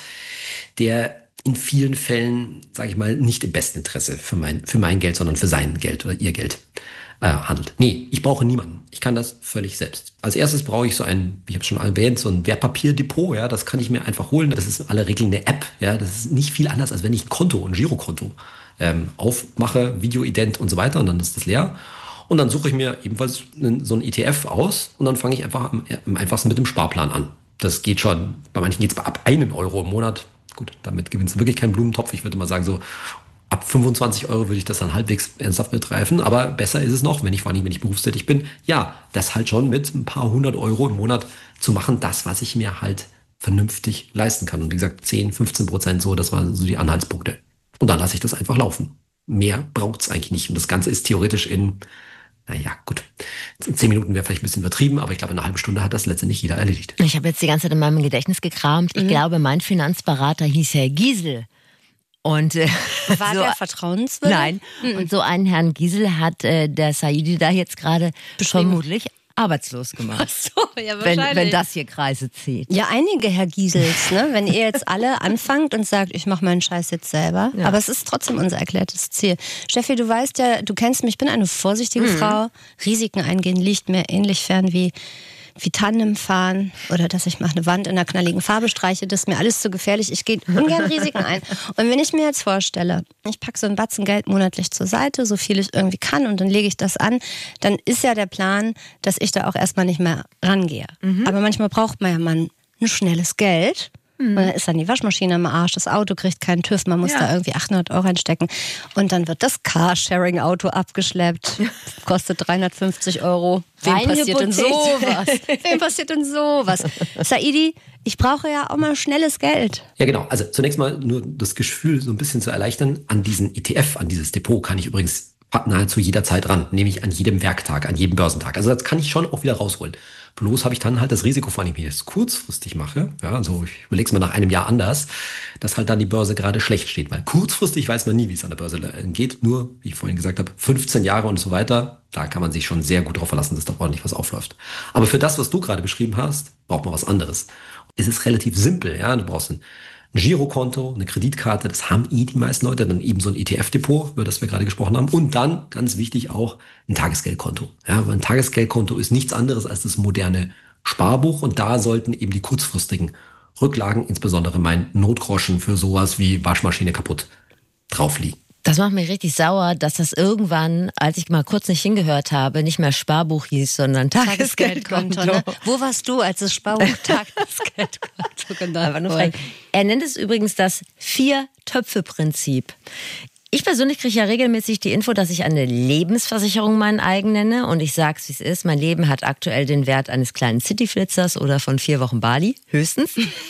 der in vielen Fällen, sage ich mal, nicht im besten Interesse für mein, für mein Geld, sondern für sein Geld oder ihr Geld äh, handelt. Nee, ich brauche niemanden. Ich kann das völlig selbst. Als erstes brauche ich so ein, wie ich habe schon erwähnt, so ein Wertpapierdepot. Ja, das kann ich mir einfach holen. Das ist in aller Regel eine App. Ja, das ist nicht viel anders, als wenn ich ein Konto, ein Girokonto ähm, aufmache, Videoident und so weiter, und dann ist das leer. Und dann suche ich mir ebenfalls so ein E T F aus und dann fange ich einfach am, am einfachsten mit dem Sparplan an. Das geht schon, bei manchen geht es ab einen Euro im Monat. Gut, damit gewinnst du wirklich keinen Blumentopf. Ich würde mal sagen, so ab fünfundzwanzig Euro würde ich das dann halbwegs ernsthaft betreiben. Aber besser ist es noch, wenn ich vor allem, wenn ich berufstätig bin, ja, das halt schon mit ein paar hundert Euro im Monat zu machen, das, was ich mir halt vernünftig leisten kann. Und wie gesagt, zehn, fünfzehn Prozent so, das waren so die Anhaltspunkte. Und dann lasse ich das einfach laufen. Mehr braucht es eigentlich nicht. Und das Ganze ist theoretisch in, naja, gut, zehn Minuten wäre vielleicht ein bisschen übertrieben, aber ich glaube, eine halbe Stunde hat das letztendlich jeder erledigt. Ich habe jetzt die ganze Zeit in meinem Gedächtnis gekramt. Ich mhm. glaube, mein Finanzberater hieß Herr Giesel. Und, äh, war so, der vertrauenswürdig? Nein. Mhm. Und so einen Herrn Giesel hat äh, der Saidi da jetzt gerade vermutlich arbeitslos gemacht. Ach so, ja, wahrscheinlich. Wenn, wenn das hier Kreise zieht. Ja, einige Herr Giesels, ne? Wenn ihr jetzt alle anfangt und sagt, ich mache meinen Scheiß jetzt selber. Ja. Aber es ist trotzdem unser erklärtes Ziel. Steffi, du weißt ja, du kennst mich, ich bin eine vorsichtige mhm. Frau. Risiken eingehen liegt mir ähnlich fern wie wie Tandem fahren oder dass ich mal eine Wand in einer knalligen Farbe streiche, das ist mir alles zu gefährlich. Ich gehe ungern Risiken ein. Und wenn ich mir jetzt vorstelle, ich packe so einen Batzen Geld monatlich zur Seite, so viel ich irgendwie kann, und dann lege ich das an, dann ist ja der Plan, dass ich da auch erstmal nicht mehr rangehe. Mhm. Aber manchmal braucht man ja mal ein schnelles Geld. Mhm. Und dann ist dann die Waschmaschine im Arsch, das Auto kriegt keinen TÜV, man muss ja. da irgendwie achthundert Euro reinstecken. Und dann wird das Carsharing-Auto abgeschleppt, kostet dreihundertfünfzig Euro. Wem Rein passiert denn sowas? Wem passiert denn sowas? Saidi, ich brauche ja auch mal schnelles Geld. Ja, genau. Also zunächst mal nur das Gefühl so ein bisschen zu erleichtern. An diesen E T F, an dieses Depot kann ich übrigens nahezu jederzeit ran, nämlich an jedem Werktag, an jedem Börsentag. Also das kann ich schon auch wieder rausholen. Bloß habe ich dann halt das Risiko, vor allem wenn ich das kurzfristig mache, ja, also ich überlege es mir nach einem Jahr anders, dass halt dann die Börse gerade schlecht steht, weil kurzfristig weiß man nie, wie es an der Börse geht, nur, wie ich vorhin gesagt habe, fünfzehn Jahre und so weiter, da kann man sich schon sehr gut drauf verlassen, dass da ordentlich was aufläuft. Aber für das, was du gerade beschrieben hast, braucht man was anderes. Es ist relativ simpel, ja, du brauchst ein Ein Girokonto, eine Kreditkarte, das haben eh die meisten Leute, dann eben so ein E T F-Depot, über das wir gerade gesprochen haben, und dann, ganz wichtig, auch ein Tagesgeldkonto. Ja, weil ein Tagesgeldkonto ist nichts anderes als das moderne Sparbuch, und da sollten eben die kurzfristigen Rücklagen, insbesondere mein Notgroschen für sowas wie Waschmaschine kaputt, drauf liegen. Das macht mich richtig sauer, dass das irgendwann, als ich mal kurz nicht hingehört habe, nicht mehr Sparbuch hieß, sondern Tagesgeldkonto. Ne? Wo warst du, als das Sparbuch Tagesgeldkonto genannt wurde? Er nennt es übrigens das Vier-Töpfe-Prinzip. Ich persönlich kriege ja regelmäßig die Info, dass ich eine Lebensversicherung mein eigen nenne, und ich sag's, wie es ist. Mein Leben hat aktuell den Wert eines kleinen Cityflitzers oder von vier Wochen Bali, höchstens.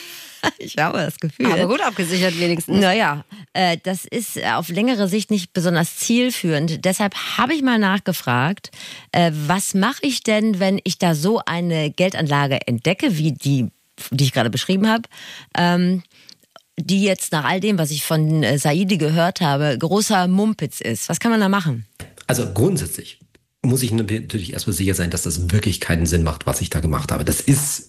Ich habe das Gefühl. Aber gut abgesichert wenigstens. Naja, äh, das ist auf längere Sicht nicht besonders zielführend. Deshalb habe ich mal nachgefragt, äh, was mache ich denn, wenn ich da so eine Geldanlage entdecke, wie die, die ich gerade beschrieben habe, ähm, die jetzt nach all dem, was ich von äh, Saidi gehört habe, großer Mumpitz ist. Was kann man da machen? Also grundsätzlich muss ich natürlich erstmal sicher sein, dass das wirklich keinen Sinn macht, was ich da gemacht habe. Das ist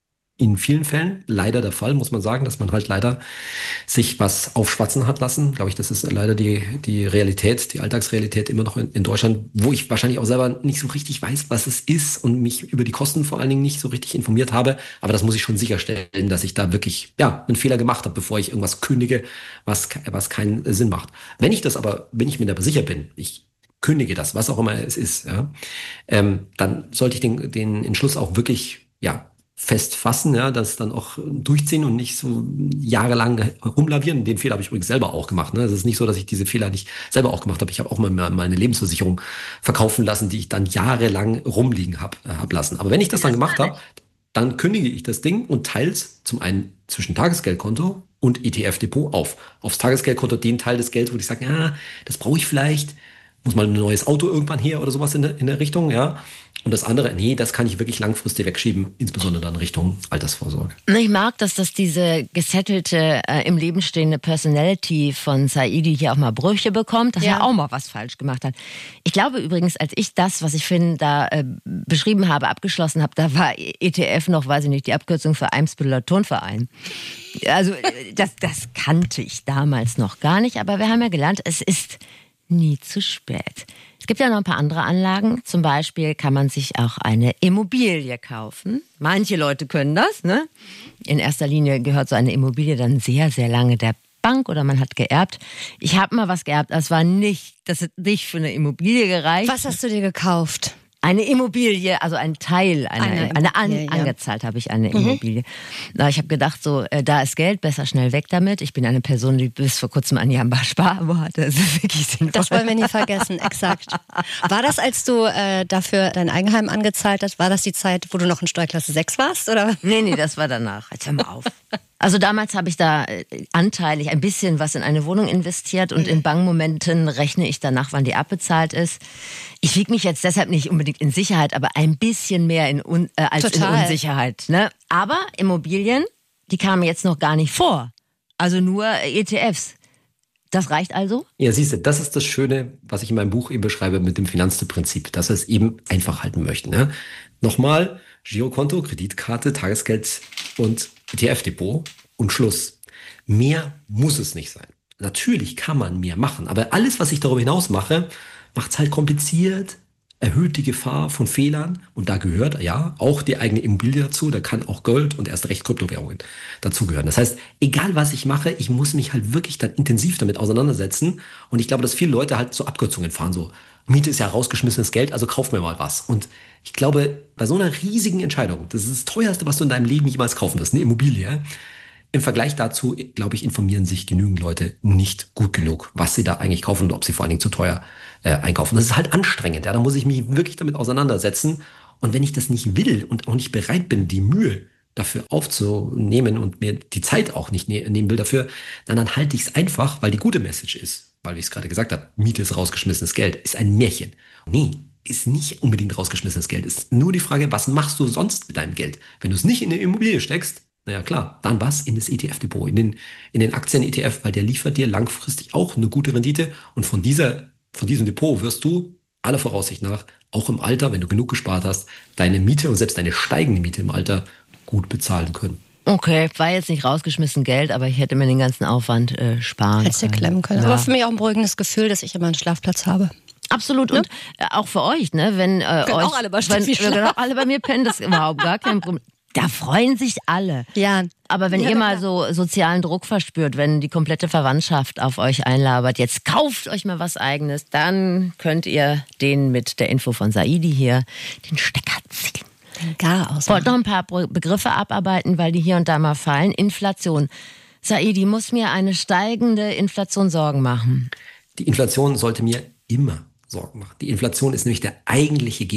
in vielen Fällen leider der Fall, muss man sagen, dass man halt leider sich was aufschwatzen hat lassen. Glaube ich, das ist leider die, die Realität, die Alltagsrealität immer noch in, in Deutschland, wo ich wahrscheinlich auch selber nicht so richtig weiß, was es ist und mich über die Kosten vor allen Dingen nicht so richtig informiert habe. Aber das muss ich schon sicherstellen, dass ich da wirklich, ja, einen Fehler gemacht habe, bevor ich irgendwas kündige, was, was keinen Sinn macht. Wenn ich das aber, wenn ich mir dabei sicher bin, ich kündige das, was auch immer es ist, ja, ähm, dann sollte ich den, den Entschluss auch wirklich, ja, fest fassen, ja, das dann auch durchziehen und nicht so jahrelang rumlavieren. Den Fehler habe ich übrigens selber auch gemacht. Ne? Es ist nicht so, dass ich diese Fehler nicht selber auch gemacht habe. Ich habe auch mal meine Lebensversicherung verkaufen lassen, die ich dann jahrelang rumliegen habe hab lassen. Aber wenn ich das dann gemacht habe, dann kündige ich das Ding und teile es zum einen zwischen Tagesgeldkonto und E T F-Depot auf. Aufs Tagesgeldkonto den Teil des Geldes, wo ich sage, ja, das brauche ich vielleicht, muss mal ein neues Auto irgendwann her oder sowas in der, in der Richtung, ja. Und das andere, nee, das kann ich wirklich langfristig wegschieben, insbesondere dann Richtung Altersvorsorge. Ich mag, dass das diese gesettelte, äh, im Leben stehende Personality von Saidi hier auch mal Brüche bekommt, dass ja. er auch mal was falsch gemacht hat. Ich glaube übrigens, als ich das, was ich finde, da äh, beschrieben habe, abgeschlossen habe, da war E T F noch, weiß ich nicht, die Abkürzung für Eimsbütteler Turnverein. Also das, das kannte ich damals noch gar nicht, aber wir haben ja gelernt, es ist nie zu spät. Es gibt ja noch ein paar andere Anlagen. Zum Beispiel kann man sich auch eine Immobilie kaufen. Manche Leute können das, ne? In erster Linie gehört so eine Immobilie dann sehr, sehr lange der Bank oder man hat geerbt. Ich habe mal was geerbt, das war nicht, das hat nicht für eine Immobilie gereicht. Was hast du dir gekauft? Eine Immobilie, also ein Teil, eine, eine, eine an, ja. angezahlt habe ich eine mhm. Immobilie. Na, ich habe gedacht, so, äh, da ist Geld, besser schnell weg damit. Ich bin eine Person, die bis vor kurzem ein Jahr ein Sparabo hatte. Das ist wirklich sinnvoll. Das wollen wir nie vergessen, exakt. War das, als du äh, dafür dein Eigenheim angezahlt hast, war das die Zeit, wo du noch in Steuerklasse sechs warst? Oder? Nee, nee, das war danach. Jetzt hör mal auf. Also damals habe ich da anteilig ein bisschen was in eine Wohnung investiert und mhm. in Bangmomenten rechne ich danach, wann die abbezahlt ist. Ich wiege mich jetzt deshalb nicht unbedingt in Sicherheit, aber ein bisschen mehr in Un, äh, als Total. in Unsicherheit. Ne? Aber Immobilien, die kamen jetzt noch gar nicht vor. Also nur E T Fs. Das reicht also? Ja, siehst du, das ist das Schöne, was ich in meinem Buch eben beschreibe mit dem Finanzprinzip, dass wir es eben einfach halten möchten. Ne? Nochmal, Girokonto, Kreditkarte, Tagesgeld und E T F-Depot und Schluss. Mehr muss es nicht sein. Natürlich kann man mehr machen, aber alles, was ich darüber hinaus mache, macht es halt kompliziert, erhöht die Gefahr von Fehlern und da gehört ja auch die eigene Immobilie dazu, da kann auch Gold und erst recht Kryptowährungen dazugehören. Das heißt, egal was ich mache, ich muss mich halt wirklich dann intensiv damit auseinandersetzen und ich glaube, dass viele Leute halt so Abkürzungen fahren, so Miete ist ja rausgeschmissenes Geld, also kauf mir mal was. Und ich glaube, bei so einer riesigen Entscheidung, das ist das teuerste, was du in deinem Leben jemals kaufen wirst, eine Immobilie. Im Vergleich dazu, glaube ich, informieren sich genügend Leute nicht gut genug, was sie da eigentlich kaufen und ob sie vor allen Dingen zu teuer äh, einkaufen. Das ist halt anstrengend, ja, da muss ich mich wirklich damit auseinandersetzen. Und wenn ich das nicht will und auch nicht bereit bin, die Mühe dafür aufzunehmen und mir die Zeit auch nicht ne- nehmen will dafür, dann, dann halte ich es einfach, weil die gute Message ist, weil wie ich es gerade gesagt habe, Miete ist rausgeschmissenes Geld, ist ein Märchen. Nee, ist nicht unbedingt rausgeschmissenes Geld. Ist nur die Frage, was machst du sonst mit deinem Geld? Wenn du es nicht in eine Immobilie steckst, naja klar, dann was? In das E T F-Depot, in den, in den Aktien-E T F, weil der liefert dir langfristig auch eine gute Rendite und von dieser, von diesem Depot wirst du aller Voraussicht nach auch im Alter, wenn du genug gespart hast, deine Miete und selbst deine steigende Miete im Alter gut bezahlen können. Okay, war jetzt nicht rausgeschmissen Geld, aber ich hätte mir den ganzen Aufwand äh, sparen Hättest können. Hättest du klemmen können. Ja. Aber für mich auch ein beruhigendes Gefühl, dass ich immer einen Schlafplatz habe. Absolut, und ja. auch für euch, ne? Wenn äh, euch auch alle bei wenn, wenn auch alle bei mir pennen, das ist überhaupt gar kein Problem. Da freuen sich alle. Ja. Aber wenn ja, ihr mal klar. so sozialen Druck verspürt, wenn die komplette Verwandtschaft auf euch einlabert, jetzt kauft euch mal was Eigenes, dann könnt ihr den mit der Info von Saidi hier den Stecker ziehen. Den Gar aus. Ich wollte noch ein paar Begriffe abarbeiten, weil die hier und da mal fallen. Inflation. Saidi, muss mir eine steigende Inflation Sorgen machen? Die Inflation sollte mir immer Sorgen machen. Die Inflation ist nämlich der eigentliche Gegner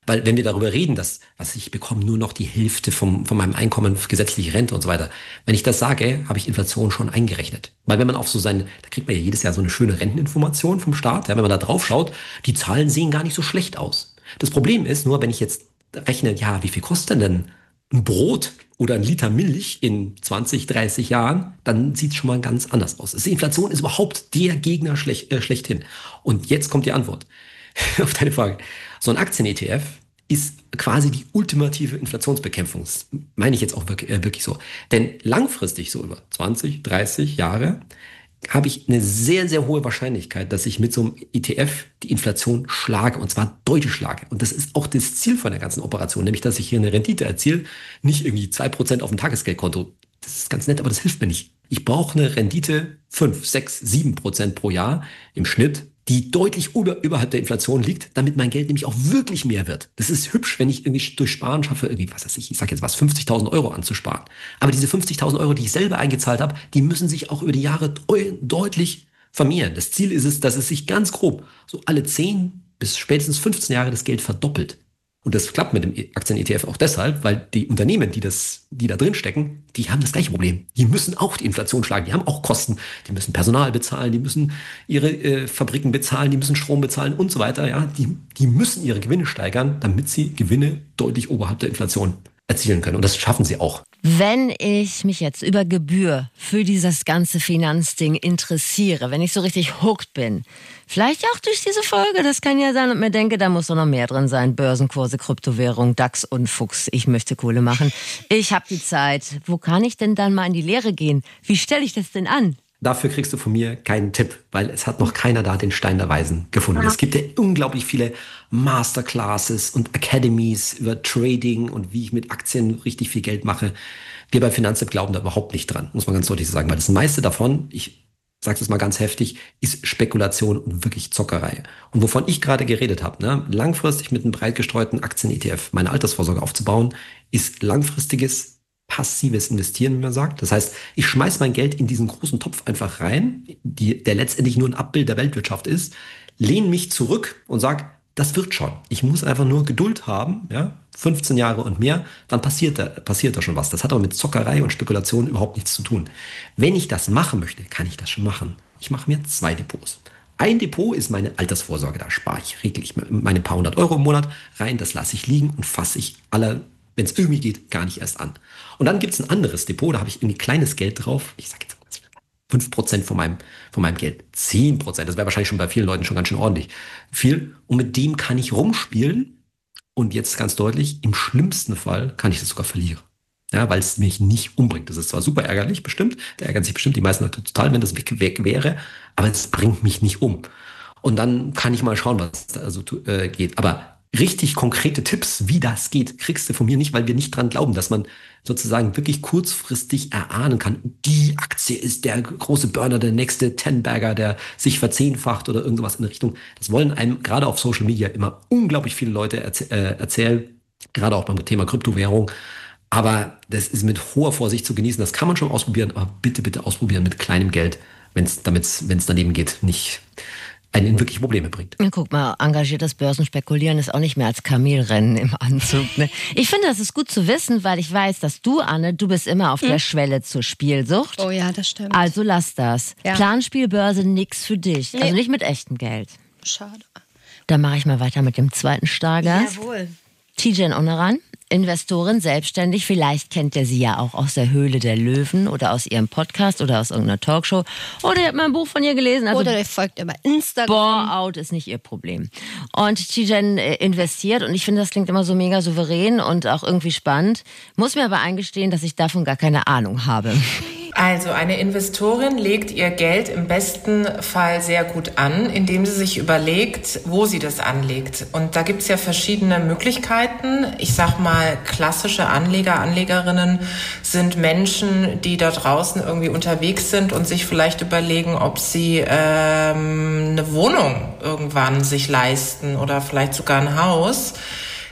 Weil wenn wir darüber reden, dass was ich bekomme nur noch die Hälfte vom, von meinem Einkommen, gesetzliche Rente und so weiter. Wenn ich das sage, habe ich Inflation schon eingerechnet. Weil wenn man auf so sein, da kriegt man ja jedes Jahr so eine schöne Renteninformation vom Staat. Ja, wenn man da drauf schaut, die Zahlen sehen gar nicht so schlecht aus. Das Problem ist nur, wenn ich jetzt rechne, ja, wie viel kostet denn ein Brot oder ein Liter Milch in zwanzig, dreißig Jahren, dann sieht es schon mal ganz anders aus. Die Inflation ist überhaupt der Gegner schlecht, äh, schlechthin. Und jetzt kommt die Antwort auf deine Frage. So ein Aktien-E T F ist quasi die ultimative Inflationsbekämpfung. Das meine ich jetzt auch wirklich, äh, wirklich so. Denn langfristig, so über zwanzig, dreißig Jahre, habe ich eine sehr, sehr hohe Wahrscheinlichkeit, dass ich mit so einem E T F die Inflation schlage, und zwar deutlich schlage. Und das ist auch das Ziel von der ganzen Operation, nämlich, dass ich hier eine Rendite erziele, nicht irgendwie zwei Prozent auf dem Tagesgeldkonto. Das ist ganz nett, aber das hilft mir nicht. Ich brauche eine Rendite fünf, sechs, sieben Prozent pro Jahr im Schnitt, die deutlich über, überhalb der Inflation liegt, damit mein Geld nämlich auch wirklich mehr wird. Das ist hübsch, wenn ich irgendwie durch Sparen schaffe, irgendwie, was weiß ich, ich sag jetzt was, fünfzigtausend Euro anzusparen. Aber diese fünfzigtausend Euro, die ich selber eingezahlt habe, die müssen sich auch über die Jahre de- deutlich vermehren. Das Ziel ist es, dass es sich ganz grob so alle zehn bis spätestens fünfzehn Jahre das Geld verdoppelt. Und das klappt mit dem Aktien-E T F auch deshalb, weil die Unternehmen, die das, die da drin stecken, die haben das gleiche Problem. Die müssen auch die Inflation schlagen, die haben auch Kosten, die müssen Personal bezahlen, die müssen ihre äh, Fabriken bezahlen, die müssen Strom bezahlen und so weiter. Ja, die, die müssen ihre Gewinne steigern, damit sie Gewinne deutlich oberhalb der Inflation erzielen können. Und das schaffen sie auch. Wenn ich mich jetzt über Gebühr für dieses ganze Finanzding interessiere, wenn ich so richtig hooked bin, vielleicht auch durch diese Folge, das kann ja sein, und mir denke, da muss doch noch mehr drin sein, Börsenkurse, Kryptowährung, DAX und Fuchs, ich möchte Kohle machen. Ich habe die Zeit. Wo kann ich denn dann mal in die Lehre gehen? Wie stelle ich das denn an? Dafür kriegst du von mir keinen Tipp, weil es hat noch keiner da den Stein der Weisen gefunden. Es gibt ja unglaublich viele Masterclasses und Academies über Trading und wie ich mit Aktien richtig viel Geld mache. Wir bei Finanztipp glauben da überhaupt nicht dran, muss man ganz deutlich sagen, weil das meiste davon, ich sage es mal ganz heftig, ist Spekulation und wirklich Zockerei. Und wovon ich gerade geredet habe, ne, langfristig mit einem breit gestreuten Aktien-E T F meine Altersvorsorge aufzubauen, ist langfristiges passives Investieren, wie man sagt. Das heißt, ich schmeiß mein Geld in diesen großen Topf einfach rein, die, der letztendlich nur ein Abbild der Weltwirtschaft ist, lehne mich zurück und sage, das wird schon. Ich muss einfach nur Geduld haben, ja, fünfzehn Jahre und mehr, dann passiert da, passiert da schon was. Das hat aber mit Zockerei und Spekulation überhaupt nichts zu tun. Wenn ich das machen möchte, kann ich das schon machen. Ich mache mir zwei Depots. Ein Depot ist meine Altersvorsorge, da spare ich reglich meine paar hundert Euro im Monat rein, das lasse ich liegen und fasse ich alle, wenn es irgendwie geht, gar nicht erst an. Und dann gibt es ein anderes Depot, da habe ich irgendwie kleines Geld drauf. Ich sage jetzt fünf Prozent von meinem, von meinem Geld. zehn Prozent, das wäre wahrscheinlich schon bei vielen Leuten schon ganz schön ordentlich viel. Und mit dem kann ich rumspielen. Und jetzt ganz deutlich, im schlimmsten Fall kann ich das sogar verlieren. Ja, weil es mich nicht umbringt. Das ist zwar super ärgerlich, bestimmt. Da ärgern sich bestimmt die meisten Leute total, wenn das weg, weg wäre. Aber es bringt mich nicht um. Und dann kann ich mal schauen, was da so äh, geht. Aber richtig konkrete Tipps, wie das geht, kriegst du von mir nicht, weil wir nicht dran glauben, dass man sozusagen wirklich kurzfristig erahnen kann, die Aktie ist der große Burner, der nächste Ten-Bagger, der sich verzehnfacht oder irgendwas in der Richtung. Das wollen einem gerade auf Social Media immer unglaublich viele Leute erzäh- äh, erzählen, gerade auch beim Thema Kryptowährung. Aber das ist mit hoher Vorsicht zu genießen. Das kann man schon ausprobieren, aber bitte, bitte ausprobieren mit kleinem Geld, wenn es damit, wenn es daneben geht, nicht einen in wirklich Probleme bringt. Ja, guck mal, engagiertes Börsenspekulieren ist auch nicht mehr als Kamelrennen im Anzug. Ne? Ich finde, das ist gut zu wissen, weil ich weiß, dass du, Anne, du bist immer auf hm. der Schwelle zur Spielsucht. Oh ja, das stimmt. Also lass das. Ja. Planspielbörse, nix für dich. Nee. Also nicht mit echtem Geld. Schade. Dann mache ich mal weiter mit dem zweiten Stargast. Jawohl. Tijen Onaran, Investorin, selbstständig. Vielleicht kennt ihr sie ja auch aus der Höhle der Löwen oder aus ihrem Podcast oder aus irgendeiner Talkshow. Oder ihr habt mal ein Buch von ihr gelesen. Also oder ihr folgt ihr bei Instagram. Bore-out ist nicht ihr Problem. Und Tijen investiert und ich finde, das klingt immer so mega souverän und auch irgendwie spannend. Muss mir aber eingestehen, dass ich davon gar keine Ahnung habe. Also eine Investorin legt ihr Geld im besten Fall sehr gut an, indem sie sich überlegt, wo sie das anlegt. Und da gibt es ja verschiedene Möglichkeiten. Ich sag mal, klassische Anleger, Anlegerinnen sind Menschen, die da draußen irgendwie unterwegs sind und sich vielleicht überlegen, ob sie ähm, eine Wohnung irgendwann sich leisten oder vielleicht sogar ein Haus.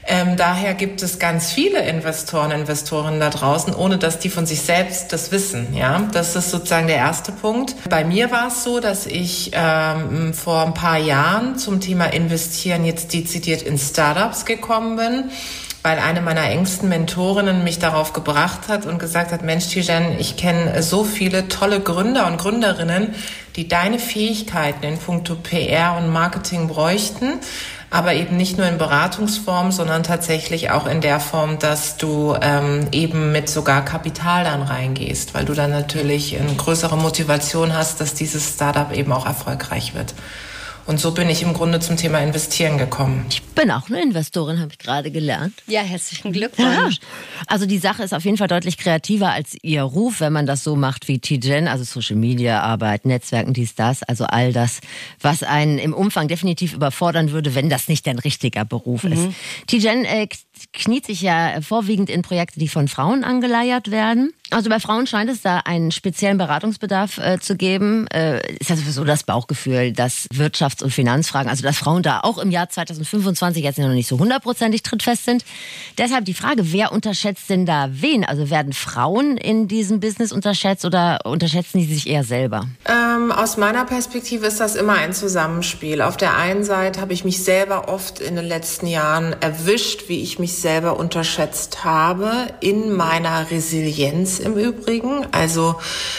Ähm, daher gibt es ganz viele Investoren, Investorinnen da draußen, ohne dass die von sich selbst das wissen. Ja, das ist sozusagen der erste Punkt. Bei mir war es so, dass ich ähm, vor ein paar Jahren zum Thema Investieren jetzt dezidiert in Startups gekommen bin, weil eine meiner engsten Mentorinnen mich darauf gebracht hat und gesagt hat, Mensch, Tijen, ich kenne so viele tolle Gründer und Gründerinnen, die deine Fähigkeiten in puncto P R und Marketing bräuchten, aber eben nicht nur in Beratungsform, sondern tatsächlich auch in der Form, dass du ähm, eben mit sogar Kapital dann reingehst, weil du dann natürlich eine größere Motivation hast, dass dieses Startup eben auch erfolgreich wird. Und so bin ich im Grunde zum Thema Investieren gekommen. Ich bin auch eine Investorin, habe ich gerade gelernt. Ja, herzlichen Glückwunsch. Ja. Also die Sache ist auf jeden Fall deutlich kreativer als ihr Ruf, wenn man das so macht wie Tijen, also Social Media Arbeit, Netzwerken, dies, das, also all das, was einen im Umfang definitiv überfordern würde, wenn das nicht ein richtiger Beruf mhm. ist. Tijen äh, kniet sich ja vorwiegend in Projekte, die von Frauen angeleiert werden. Also bei Frauen scheint es da einen speziellen Beratungsbedarf äh, zu geben. Äh, ist das so das Bauchgefühl, dass Wirtschafts- und Finanzfragen, also dass Frauen da auch im Jahr zweitausendfünfundzwanzig jetzt noch nicht so hundertprozentig trittfest sind. Deshalb die Frage, wer unterschätzt denn da wen? Also werden Frauen in diesem Business unterschätzt oder unterschätzen die sich eher selber? Ähm, aus meiner Perspektive ist das immer ein Zusammenspiel. Auf der einen Seite habe ich mich selber oft in den letzten Jahren erwischt, wie ich mich selber unterschätzt habe in meiner Resilienz im Übrigen. Also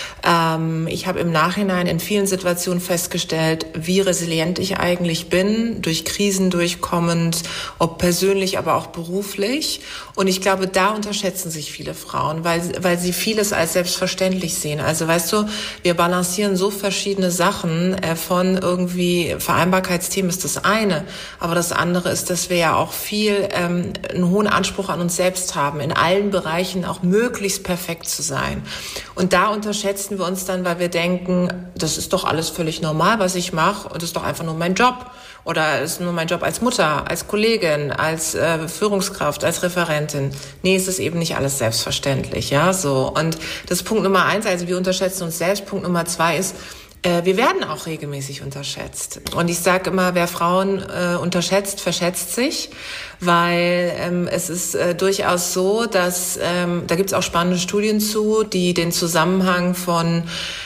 ähm, ich habe im Nachhinein in vielen Situationen festgestellt, wie resilient ich eigentlich bin, durch Krisen durchkommend, ob persönlich, aber auch beruflich. Und ich glaube, da unterschätzen sich viele Frauen, weil, weil sie vieles als selbstverständlich sehen. Also weißt du, wir balancieren so verschiedene Sachen äh, von irgendwie Vereinbarkeitsthemen ist das eine, aber das andere ist, dass wir ja auch viel ähm, einen hohen Anspruch an uns selbst haben, in allen Bereichen auch möglichst perfekt zu sein. Und da unterschätzen wir uns dann, weil wir denken, das ist doch alles völlig normal, was ich mache und das ist doch einfach nur mein Job. Oder es ist nur mein Job als Mutter, als Kollegin, als äh, Führungskraft, als Referentin. Nee, es ist eben nicht alles selbstverständlich, ja, so. Und das ist Punkt Nummer eins, also wir unterschätzen uns selbst. Punkt Nummer zwei ist, äh, wir werden auch regelmäßig unterschätzt. Und ich sage immer, wer Frauen äh, unterschätzt, verschätzt sich, weil ähm, es ist äh, durchaus so, dass, ähm, da gibt es auch spannende Studien zu, die den Zusammenhang von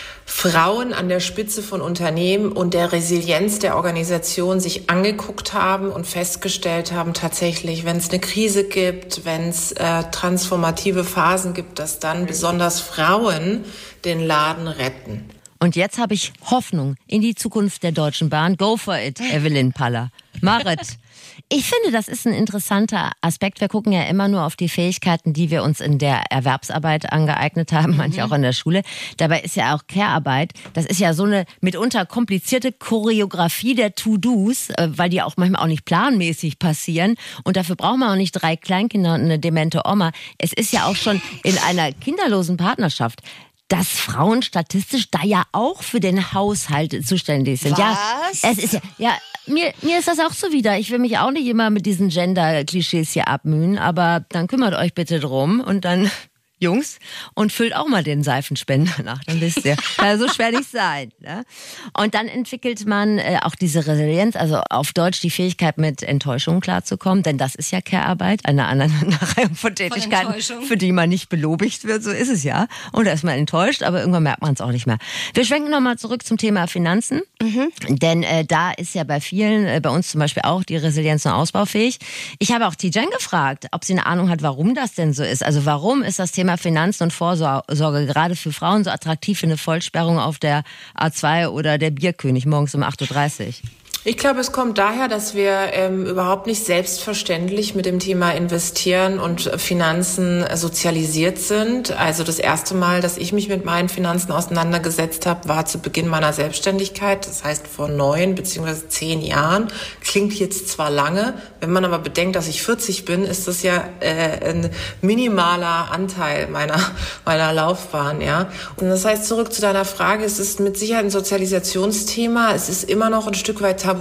Frauen an der Spitze von Unternehmen und der Resilienz der Organisation sich angeguckt haben und festgestellt haben, tatsächlich, wenn es eine Krise gibt, wenn es äh, transformative Phasen gibt, dass dann besonders Frauen den Laden retten. Und jetzt habe ich Hoffnung in die Zukunft der Deutschen Bahn. Go for it, Evelyn Paller. Marit. Ich finde, das ist ein interessanter Aspekt. Wir gucken ja immer nur auf die Fähigkeiten, die wir uns in der Erwerbsarbeit angeeignet haben, manche auch in der Schule. Dabei ist ja auch Care-Arbeit, das ist ja so eine mitunter komplizierte Choreografie der To-Dos, weil die auch manchmal auch nicht planmäßig passieren. Und dafür braucht man auch nicht drei Kleinkinder und eine demente Oma. Es ist ja auch schon in einer kinderlosen Partnerschaft, dass Frauen statistisch da ja auch für den Haushalt zuständig sind. Was? Ja, es ist ja, ja, mir, mir ist das auch so wieder. Ich will mich auch nicht immer mit diesen Gender-Klischees hier abmühen, aber dann kümmert euch bitte drum und dann, Jungs, und füllt auch mal den Seifenspender nach, dann wisst ihr. Kann so schwer nicht sein. Ne? Und dann entwickelt man äh, auch diese Resilienz, also auf Deutsch die Fähigkeit, mit Enttäuschungen klarzukommen, denn das ist ja Care-Arbeit, eine Aneinanderreihung von Tätigkeiten, von für die man nicht belobigt wird, so ist es ja. Und da ist man enttäuscht, aber irgendwann merkt man es auch nicht mehr. Wir schwenken nochmal zurück zum Thema Finanzen, mhm. denn äh, da ist ja bei vielen, äh, bei uns zum Beispiel auch, die Resilienz noch ausbaufähig. Ich habe auch Tijen gefragt, ob sie eine Ahnung hat, warum das denn so ist. Also warum ist das Thema Finanzen und Vorsorge gerade für Frauen so attraktiv wie eine Vollsperrung auf der A zwei oder der Bierkönig morgens um acht Uhr dreißig? Ich glaube, es kommt daher, dass wir ähm, überhaupt nicht selbstverständlich mit dem Thema Investieren und Finanzen sozialisiert sind. Also das erste Mal, dass ich mich mit meinen Finanzen auseinandergesetzt habe, war zu Beginn meiner Selbstständigkeit. Das heißt vor neun beziehungsweise zehn Jahren. Klingt jetzt zwar lange, wenn man aber bedenkt, dass ich vierzig bin, ist das ja äh, ein minimaler Anteil meiner meiner Laufbahn. Ja. Und das heißt, zurück zu deiner Frage, es ist mit Sicherheit ein Sozialisationsthema. Es ist immer noch ein Stück weit tabuisiert.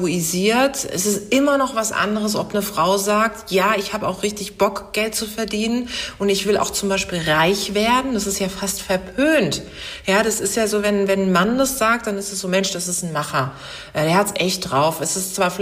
Es ist immer noch was anderes, ob eine Frau sagt, ja, ich habe auch richtig Bock, Geld zu verdienen und ich will auch zum Beispiel reich werden. Das ist ja fast verpönt. Ja, das ist ja so, wenn, wenn ein Mann das sagt, dann ist es so, Mensch, das ist ein Macher. Der hat's echt drauf. Es ist zwar vielleicht dann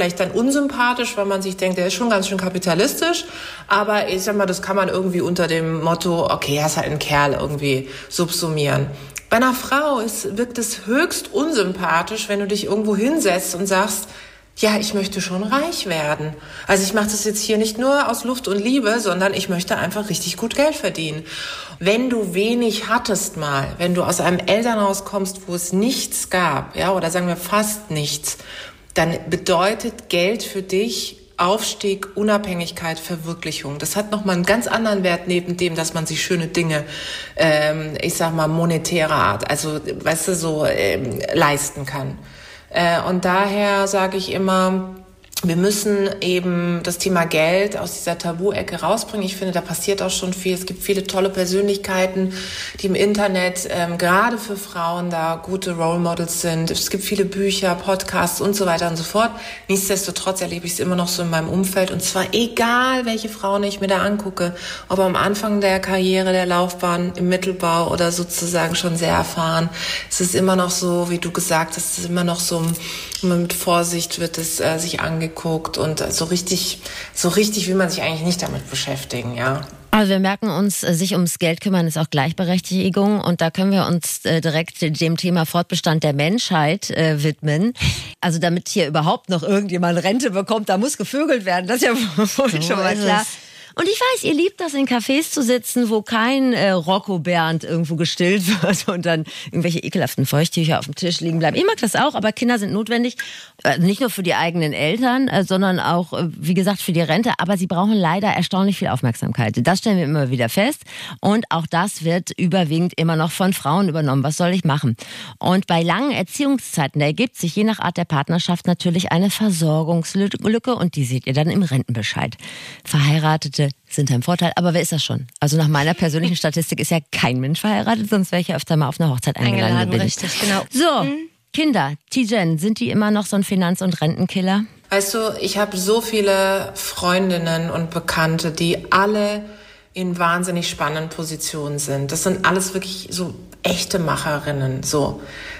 unsympathisch, weil man sich denkt, der ist schon ganz schön kapitalistisch. Aber ich sag mal, das kann man irgendwie unter dem Motto, okay, er ist halt ein Kerl, irgendwie subsumieren. Bei einer Frau ist, wirkt es höchst unsympathisch, wenn du dich irgendwo hinsetzt und sagst, ja, ich möchte schon reich werden. Also ich mache das jetzt hier nicht nur aus Luft und Liebe, sondern ich möchte einfach richtig gut Geld verdienen. Wenn du wenig hattest mal, wenn du aus einem Elternhaus kommst, wo es nichts gab, ja, oder sagen wir fast nichts, dann bedeutet Geld für dich Aufstieg, Unabhängigkeit, Verwirklichung. Das hat nochmal einen ganz anderen Wert neben dem, dass man sich schöne Dinge, ähm, ich sag mal, monetärer Art, also, weißt du, so ähm, leisten kann. Äh, und daher sage ich immer, wir müssen eben das Thema Geld aus dieser Tabu-Ecke rausbringen. Ich finde, da passiert auch schon viel. Es gibt viele tolle Persönlichkeiten, die im Internet ähm, gerade für Frauen da gute Role Models sind. Es gibt viele Bücher, Podcasts und so weiter und so fort. Nichtsdestotrotz erlebe ich es immer noch so in meinem Umfeld. Und zwar egal, welche Frauen ich mir da angucke. Ob am Anfang der Karriere, der Laufbahn, im Mittelbau oder sozusagen schon sehr erfahren. Es ist immer noch so, wie du gesagt hast, es ist immer noch so, mit Vorsicht wird es äh, sich angeguckt. Guckt und so richtig, so richtig will man sich eigentlich nicht damit beschäftigen, ja. Also wir merken uns, sich ums Geld kümmern ist auch Gleichberechtigung und da können wir uns äh, direkt dem Thema Fortbestand der Menschheit äh, widmen. Also damit hier überhaupt noch irgendjemand Rente bekommt, da muss gevögelt werden, das ist ja wohl schon mal klar. Und ich weiß, ihr liebt das, in Cafés zu sitzen, wo kein äh, Rocco Bernd irgendwo gestillt wird und dann irgendwelche ekelhaften Feuchttücher auf dem Tisch liegen bleiben. Ich mag das auch, aber Kinder sind notwendig, äh, nicht nur für die eigenen Eltern, äh, sondern auch, äh, wie gesagt, für die Rente. Aber sie brauchen leider erstaunlich viel Aufmerksamkeit. Das stellen wir immer wieder fest. Und auch das wird überwiegend immer noch von Frauen übernommen. Was soll ich machen? Und bei langen Erziehungszeiten, da ergibt sich je nach Art der Partnerschaft natürlich eine Versorgungslücke und die seht ihr dann im Rentenbescheid. Verheiratete sind im Vorteil, aber wer ist das schon? Also nach meiner persönlichen Statistik ist ja kein Mensch verheiratet, sonst wäre ich ja öfter mal auf einer Hochzeit eingeladen. Eingeladen, richtig, genau. So, mhm. Kinder, Tijen, sind die immer noch so ein Finanz- und Rentenkiller? Weißt du, ich habe so viele Freundinnen und Bekannte, die alle in wahnsinnig spannenden Positionen sind. Das sind alles wirklich so echte Macherinnen, so.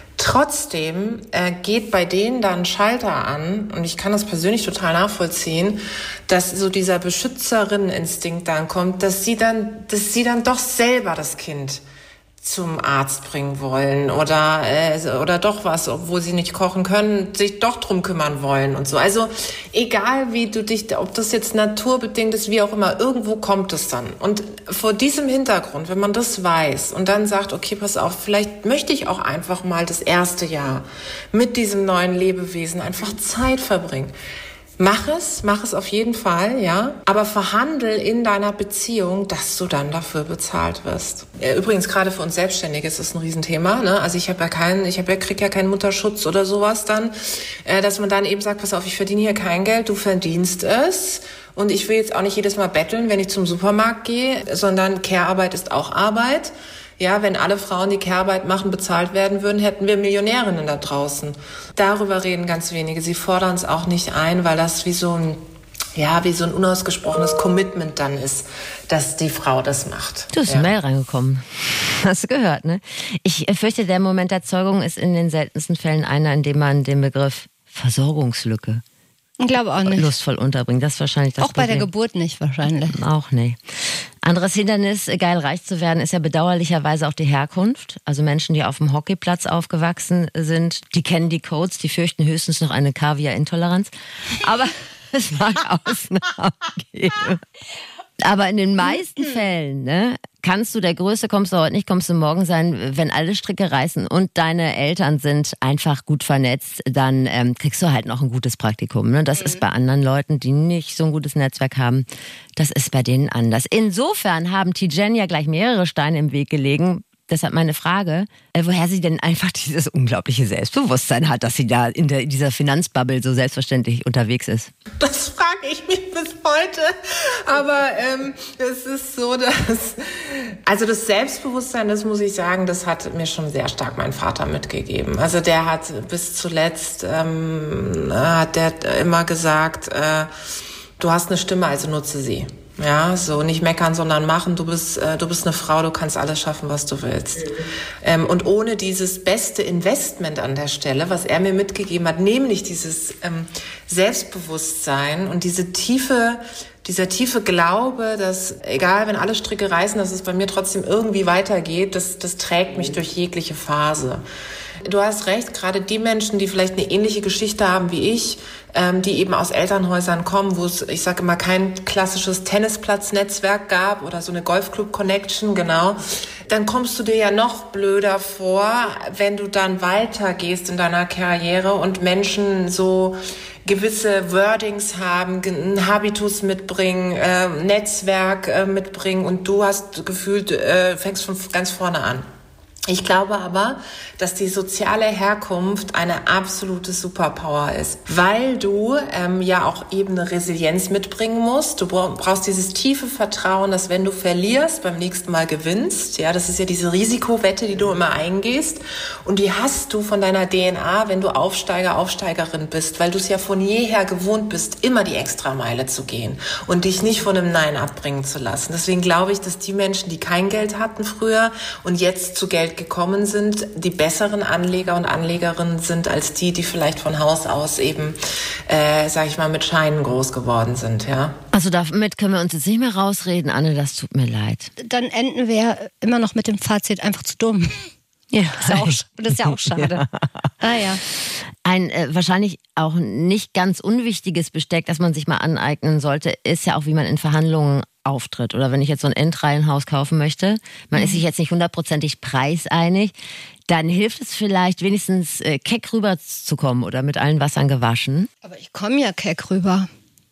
Trotzdem äh, geht bei denen da ein Schalter an, und ich kann das persönlich total nachvollziehen, dass so dieser Beschützerinneninstinkt dann kommt, dass sie dann, dass sie dann doch selber das Kind zum Arzt bringen wollen oder äh, oder doch was, obwohl sie nicht kochen können, sich doch drum kümmern wollen und so. Also egal, wie du dich, ob das jetzt naturbedingt ist, wie auch immer, irgendwo kommt es dann. Und vor diesem Hintergrund, wenn man das weiß und dann sagt, okay, pass auf, vielleicht möchte ich auch einfach mal das erste Jahr mit diesem neuen Lebewesen einfach Zeit verbringen. Mach es, mach es auf jeden Fall, ja. Aber verhandel in deiner Beziehung, dass du dann dafür bezahlt wirst. Übrigens, gerade für uns Selbstständige ist das ein Riesenthema, ne? Also ich habe ja keinen, ich habe ja, krieg ja keinen Mutterschutz oder sowas dann, äh, dass man dann eben sagt, pass auf, ich verdiene hier kein Geld, du verdienst es. Und ich will jetzt auch nicht jedes Mal betteln, wenn ich zum Supermarkt gehe, sondern Care-Arbeit ist auch Arbeit. Ja, wenn alle Frauen, die Care-Arbeit machen, bezahlt werden würden, hätten wir Millionärinnen da draußen. Darüber reden ganz wenige. Sie fordern es auch nicht ein, weil das wie so ein, ja, wie so ein unausgesprochenes Commitment dann ist, dass die Frau das macht. Du bist ja. eine Mail reingekommen. Hast du gehört, ne? Ich fürchte, der Moment der Zeugung ist in den seltensten Fällen einer, in dem man den Begriff Versorgungslücke ich glaube auch nicht. lustvoll unterbringt. Das ist wahrscheinlich das Auch bei Problem. der Geburt nicht wahrscheinlich. Auch nicht. Anderes Hindernis, geil reich zu werden, ist ja bedauerlicherweise auch die Herkunft. Also Menschen, die auf dem Hockeyplatz aufgewachsen sind, die kennen die Codes, die fürchten höchstens noch eine Kaviar-Intoleranz. Aber es mag Ausnahmen geben. Aber in den meisten Fällen, ne, kannst du der Größte, kommst du heute nicht, kommst du morgen sein, wenn alle Stricke reißen und deine Eltern sind einfach gut vernetzt, dann ähm, kriegst du halt noch ein gutes Praktikum. Ne? Das mhm. ist bei anderen Leuten, die nicht so ein gutes Netzwerk haben, das ist bei denen anders. Insofern haben Tijen ja gleich mehrere Steine im Weg gelegen. Deshalb meine Frage, äh, woher sie denn einfach dieses unglaubliche Selbstbewusstsein hat, dass sie da in, der, in dieser Finanzbubble so selbstverständlich unterwegs ist. Das frage ich mich bis heute. Aber ähm, es ist so, dass... Also das Selbstbewusstsein, das muss ich sagen, das hat mir schon sehr stark mein Vater mitgegeben. Also der hat bis zuletzt, ähm, hat der immer gesagt, äh, du hast eine Stimme, also nutze sie. Ja, so nicht meckern, sondern machen. Du bist, äh, du bist eine Frau, du kannst alles schaffen, was du willst. Mhm. Ähm, und ohne dieses beste Investment an der Stelle, was er mir mitgegeben hat, nämlich dieses ähm, Selbstbewusstsein und diese tiefe, dieser tiefe Glaube, dass egal, wenn alle Stricke reißen, dass es bei mir trotzdem irgendwie weitergeht, das, das trägt mich durch jegliche Phase. Du hast recht, gerade die Menschen, die vielleicht eine ähnliche Geschichte haben wie ich, ähm, die eben aus Elternhäusern kommen, wo es, ich sage immer, kein klassisches Tennisplatz-Netzwerk gab oder so eine Golfclub-Connection, genau, dann kommst du dir ja noch blöder vor, wenn du dann weitergehst in deiner Karriere und Menschen so gewisse Wordings haben, einen Habitus mitbringen, äh, Netzwerk äh, mitbringen und du hast gefühlt, äh, fängst von ganz vorne an. Ich glaube aber, dass die soziale Herkunft eine absolute Superpower ist, weil du ähm, ja auch eben eine Resilienz mitbringen musst. Du brauchst dieses tiefe Vertrauen, dass wenn du verlierst, beim nächsten Mal gewinnst. Ja, das ist ja diese Risikowette, die du immer eingehst. Und die hast du von deiner D N A, wenn du Aufsteiger, Aufsteigerin bist, weil du es ja von jeher gewohnt bist, immer die Extrameile zu gehen und dich nicht von einem Nein abbringen zu lassen. Deswegen glaube ich, dass die Menschen, die kein Geld hatten früher und jetzt zu Geld gekommen sind, die besseren Anleger und Anlegerinnen sind als die, die vielleicht von Haus aus eben, äh, sag ich mal, mit Scheinen groß geworden sind, ja. Also damit können wir uns jetzt nicht mehr rausreden, Anne, das tut mir leid. Dann enden wir immer noch mit dem Fazit, einfach zu dumm. Ja. Das ist ja auch, das ist ja auch schade. Ja. Ah ja. Ein äh, wahrscheinlich auch nicht ganz unwichtiges Besteck, das man sich mal aneignen sollte, ist ja auch, wie man in Verhandlungen auftritt. Oder wenn ich jetzt so ein Endreihenhaus kaufen möchte, man mhm. ist sich jetzt nicht hundertprozentig preiseinig, dann hilft es vielleicht wenigstens äh, keck rüberzukommen oder mit allen Wassern gewaschen. Aber ich komme ja keck rüber.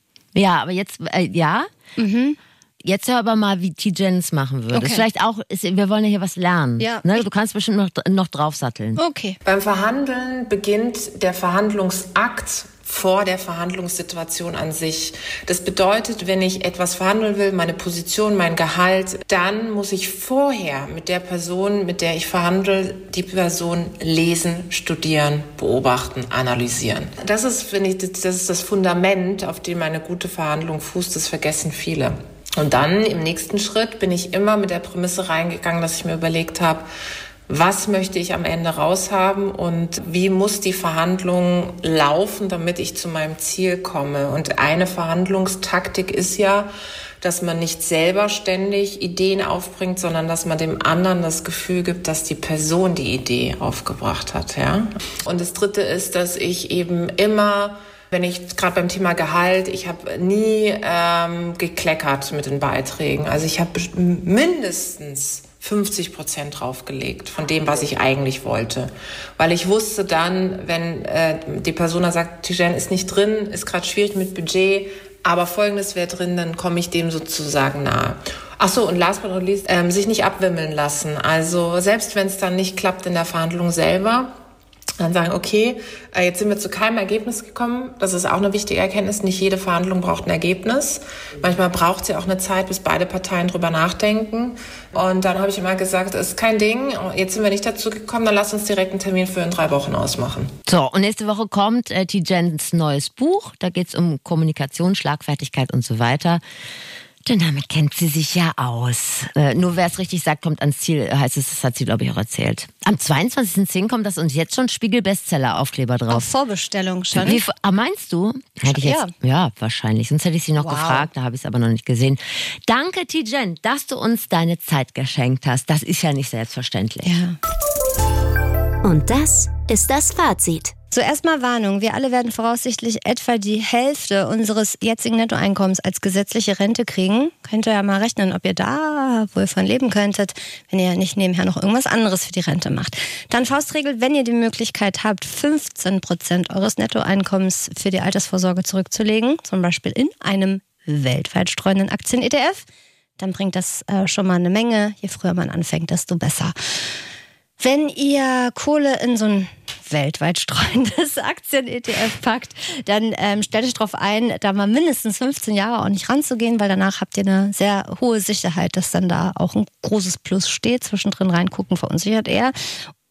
Ja, aber jetzt, äh, ja. Mhm. Jetzt hör aber mal, wie Tijen es machen würde. Okay. Vielleicht auch, ist, wir wollen ja hier was lernen. Ja. Ne? Du kannst bestimmt noch, noch draufsatteln. Okay. Beim Verhandeln beginnt der Verhandlungsakt vor der Verhandlungssituation an sich. Das bedeutet, wenn ich etwas verhandeln will, meine Position, mein Gehalt, dann muss ich vorher mit der Person, mit der ich verhandle, die Person lesen, studieren, beobachten, analysieren. Das ist, finde ich, das ist das Fundament, auf dem eine gute Verhandlung fußt. Das vergessen viele. Und dann im nächsten Schritt bin ich immer mit der Prämisse reingegangen, dass ich mir überlegt habe, was möchte ich am Ende raushaben und wie muss die Verhandlung laufen, damit ich zu meinem Ziel komme. Und eine Verhandlungstaktik ist ja, dass man nicht selber ständig Ideen aufbringt, sondern dass man dem anderen das Gefühl gibt, dass die Person die Idee aufgebracht hat. Ja? Und das Dritte ist, dass ich eben immer, wenn ich gerade beim Thema Gehalt, ich habe nie ähm, gekleckert mit den Beiträgen. Also ich habe mindestens fünfzig Prozent draufgelegt von dem, was ich eigentlich wollte. Weil ich wusste dann, wenn äh, die Person da sagt, Tijen ist nicht drin, ist gerade schwierig mit Budget, aber Folgendes wäre drin, dann komme ich dem sozusagen nahe. Ach so, und last but not least, ähm, sich nicht abwimmeln lassen. Also selbst wenn es dann nicht klappt in der Verhandlung selber, dann sagen, okay, jetzt sind wir zu keinem Ergebnis gekommen. Das ist auch eine wichtige Erkenntnis. Nicht jede Verhandlung braucht ein Ergebnis. Manchmal braucht sie auch eine Zeit, bis beide Parteien drüber nachdenken. Und dann habe ich immer gesagt, das ist kein Ding. Jetzt sind wir nicht dazu gekommen, dann lass uns direkt einen Termin für in drei Wochen ausmachen. So, und nächste Woche kommt äh, Tijens neues Buch. Da geht es um Kommunikation, Schlagfertigkeit und so weiter. Denn damit kennt sie sich ja aus. Äh, nur wer es richtig sagt, kommt ans Ziel, heißt es, das hat sie, glaube ich, auch erzählt. Am zweiundzwanzigsten zehnten kommt das und jetzt schon Spiegel-Bestseller-Aufkleber drauf. Auf Vorbestellung schon. Wie, ah, meinst du? Hätte ich jetzt, ja. ja, wahrscheinlich. Sonst hätte ich sie noch wow. gefragt, da habe ich es aber noch nicht gesehen. Danke, Tijen, dass du uns deine Zeit geschenkt hast. Das ist ja nicht selbstverständlich. Ja. Und das ist das Fazit. Zuerst mal Warnung, wir alle werden voraussichtlich etwa die Hälfte unseres jetzigen Nettoeinkommens als gesetzliche Rente kriegen. Könnt ihr ja mal rechnen, ob ihr da wohl von leben könntet, wenn ihr nicht nebenher noch irgendwas anderes für die Rente macht. Dann Faustregel, wenn ihr die Möglichkeit habt, fünfzehn Prozent eures Nettoeinkommens für die Altersvorsorge zurückzulegen, zum Beispiel in einem weltweit streuenden Aktien-E T F, dann bringt das äh, schon mal eine Menge. Je früher man anfängt, desto besser. Wenn ihr Kohle in so ein weltweit streuendes Aktien-E T F packt, dann ähm, stellt euch darauf ein, da mal mindestens fünfzehn Jahre auch nicht ranzugehen, weil danach habt ihr eine sehr hohe Sicherheit, dass dann da auch ein großes Plus steht. Zwischendrin reingucken verunsichert eher.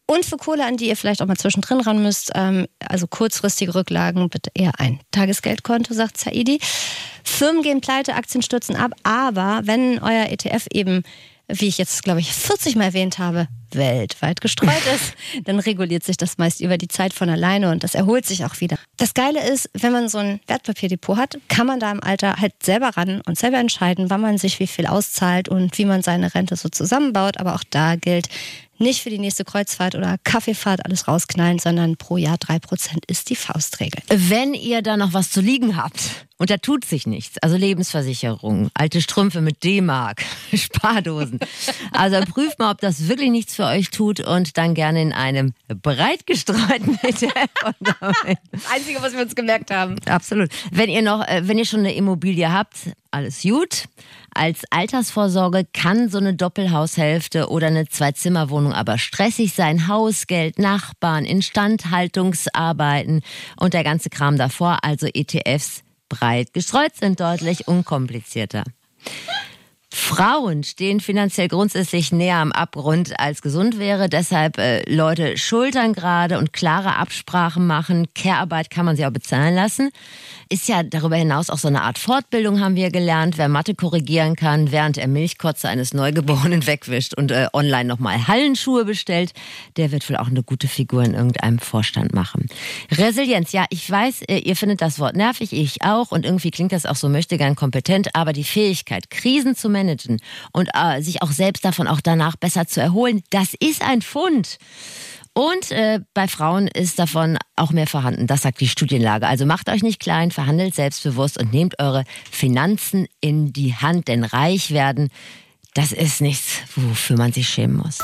Und für Kohle, an die ihr vielleicht auch mal zwischendrin ran müsst, ähm, also kurzfristige Rücklagen, bitte eher ein Tagesgeldkonto, sagt Saidi. Firmen gehen pleite, Aktien stürzen ab, aber wenn euer E T F eben, wie ich jetzt, glaube ich, vierzig Mal erwähnt habe, weltweit gestreut ist, dann reguliert sich das meist über die Zeit von alleine und das erholt sich auch wieder. Das Geile ist, wenn man so ein Wertpapierdepot hat, kann man da im Alter halt selber ran und selber entscheiden, wann man sich wie viel auszahlt und wie man seine Rente so zusammenbaut. Aber auch da gilt, nicht für die nächste Kreuzfahrt oder Kaffeefahrt alles rausknallen, sondern pro Jahr drei Prozent ist die Faustregel. Wenn ihr da noch was zu liegen habt und da tut sich nichts, also Lebensversicherung, alte Strümpfe mit D-Mark, Spardosen, also prüft mal, ob das wirklich nichts für euch tut und dann gerne in einem breit gestreuten E T F. Das Einzige, was wir uns gemerkt haben. Absolut. Wenn ihr noch, wenn ihr schon eine Immobilie habt, alles gut. Als Altersvorsorge kann so eine Doppelhaushälfte oder eine Zwei-Zimmer-Wohnung aber stressig sein. Hausgeld, Nachbarn, Instandhaltungsarbeiten und der ganze Kram davor. Also E T Fs breit gestreut sind deutlich unkomplizierter. Frauen stehen finanziell grundsätzlich näher am Abgrund als gesund wäre. Deshalb, äh, Leute, schultern gerade und klare Absprachen machen. Care-Arbeit kann man sie auch bezahlen lassen. Ist ja darüber hinaus auch so eine Art Fortbildung, haben wir gelernt. Wer Mathe korrigieren kann, während er Milchkotze eines Neugeborenen wegwischt und äh, online nochmal Hallenschuhe bestellt, der wird wohl auch eine gute Figur in irgendeinem Vorstand machen. Resilienz, ja, ich weiß, äh, ihr findet das Wort nervig, ich auch. Und irgendwie klingt das auch so möchtegern kompetent. Aber die Fähigkeit, Krisen zu managen und äh, sich auch selbst davon auch danach besser zu erholen, das ist ein Fund. Und äh, bei Frauen ist davon auch mehr vorhanden, das sagt die Studienlage. Also macht euch nicht klein, verhandelt selbstbewusst und nehmt eure Finanzen in die Hand, denn reich werden, das ist nichts, wofür man sich schämen muss.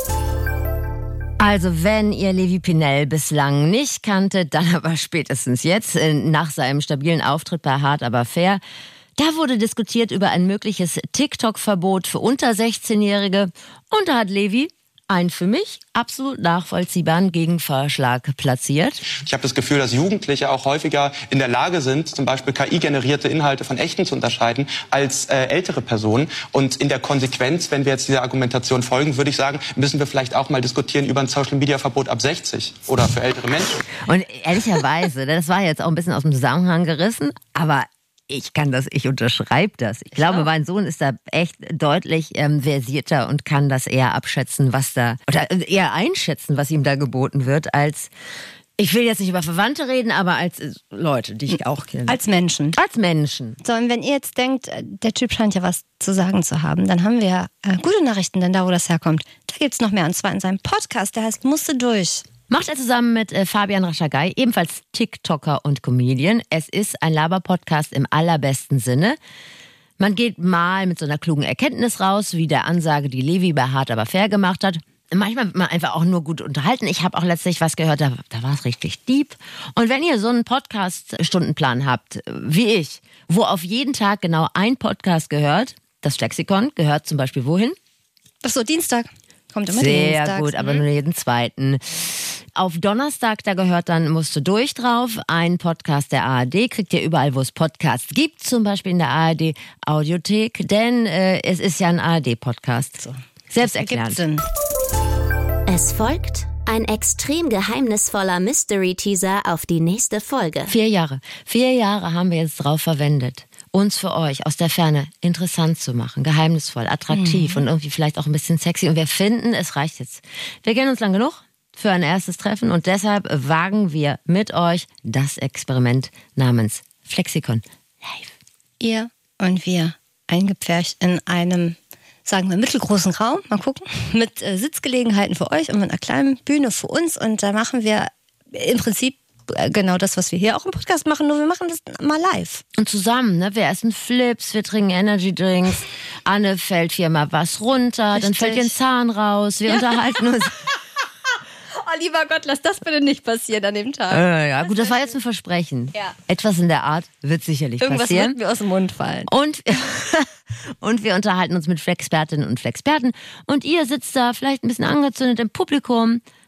Also wenn ihr Levi Pinell bislang nicht kanntet, dann aber spätestens jetzt, nach seinem stabilen Auftritt bei Hart aber fair. Da wurde diskutiert über ein mögliches TikTok-Verbot für unter sechzehnjährige und da hat Levi einen für mich absolut nachvollziehbaren Gegenvorschlag platziert. Ich habe das Gefühl, dass Jugendliche auch häufiger in der Lage sind, zum Beispiel K I-generierte Inhalte von echten zu unterscheiden, als äh, ältere Personen. Und in der Konsequenz, wenn wir jetzt dieser Argumentation folgen, würde ich sagen, müssen wir vielleicht auch mal diskutieren über ein Social-Media-Verbot ab sechzig oder für ältere Menschen. Und ehrlicherweise, das war jetzt auch ein bisschen aus dem Zusammenhang gerissen, aber ich kann das, ich unterschreibe das. Ich glaube, ja. Mein Sohn ist da echt deutlich ähm, versierter und kann das eher abschätzen, was da, oder eher einschätzen, was ihm da geboten wird, als, ich will jetzt nicht über Verwandte reden, aber als äh, Leute, die ich auch kenne. Als Menschen. Als Menschen. So, und wenn ihr jetzt denkt, der Typ scheint ja was zu sagen zu haben, dann haben wir äh, gute Nachrichten, denn da, wo das herkommt, da gibt's noch mehr. Und zwar in seinem Podcast, der heißt Musste durch. Macht er zusammen mit äh, Fabian Raschagay, ebenfalls TikToker und Comedian. Es ist ein Laber-Podcast im allerbesten Sinne. Man geht mal mit so einer klugen Erkenntnis raus, wie der Ansage, die Levi bei Hart aber fair gemacht hat. Manchmal wird man einfach auch nur gut unterhalten. Ich habe auch letztlich was gehört, da, da war es richtig deep. Und wenn ihr so einen Podcast-Stundenplan habt, wie ich, wo auf jeden Tag genau ein Podcast gehört, das Flexikon gehört zum Beispiel wohin? Ach so, Dienstag. Kommt immer Sehr Dienstags. gut, aber nur jeden zweiten. Auf Donnerstag, da gehört dann Musst du durch drauf. Ein Podcast der A R D kriegt ihr überall, wo es Podcasts gibt. Zum Beispiel in der A R D Audiothek. Denn äh, es ist ja ein A R D-Podcast. So. Selbsterklärend. Es folgt ein extrem geheimnisvoller Mystery-Teaser auf die nächste Folge. Vier Jahre. Vier Jahre haben wir jetzt drauf verwendet, uns für euch aus der Ferne interessant zu machen, geheimnisvoll, attraktiv mhm. und irgendwie vielleicht auch ein bisschen sexy. Und wir finden, es reicht jetzt. Wir kennen uns lang genug für ein erstes Treffen und deshalb wagen wir mit euch das Experiment namens Flexikon Live. Ihr und wir eingepfercht in einem, sagen wir, mittelgroßen Raum, mal gucken, mit äh, Sitzgelegenheiten für euch und mit einer kleinen Bühne für uns. Und da machen wir im Prinzip genau das, was wir hier auch im Podcast machen, nur wir machen das mal live. Und zusammen, ne? Wir essen Flips, wir trinken Energy Drinks, Anne fällt hier mal was runter, Richtig. Dann fällt ihr ein Zahn raus, wir ja. unterhalten uns. Oh, lieber Gott, lass das bitte nicht passieren an dem Tag. Äh, ja, gut, das war jetzt ein Versprechen. Ja. Etwas in der Art wird sicherlich Irgendwas passieren. Irgendwas wird mir aus dem Mund fallen. Und, und wir unterhalten uns mit Flexpertinnen und Flexperten. Und ihr sitzt da vielleicht ein bisschen angezündet im Publikum,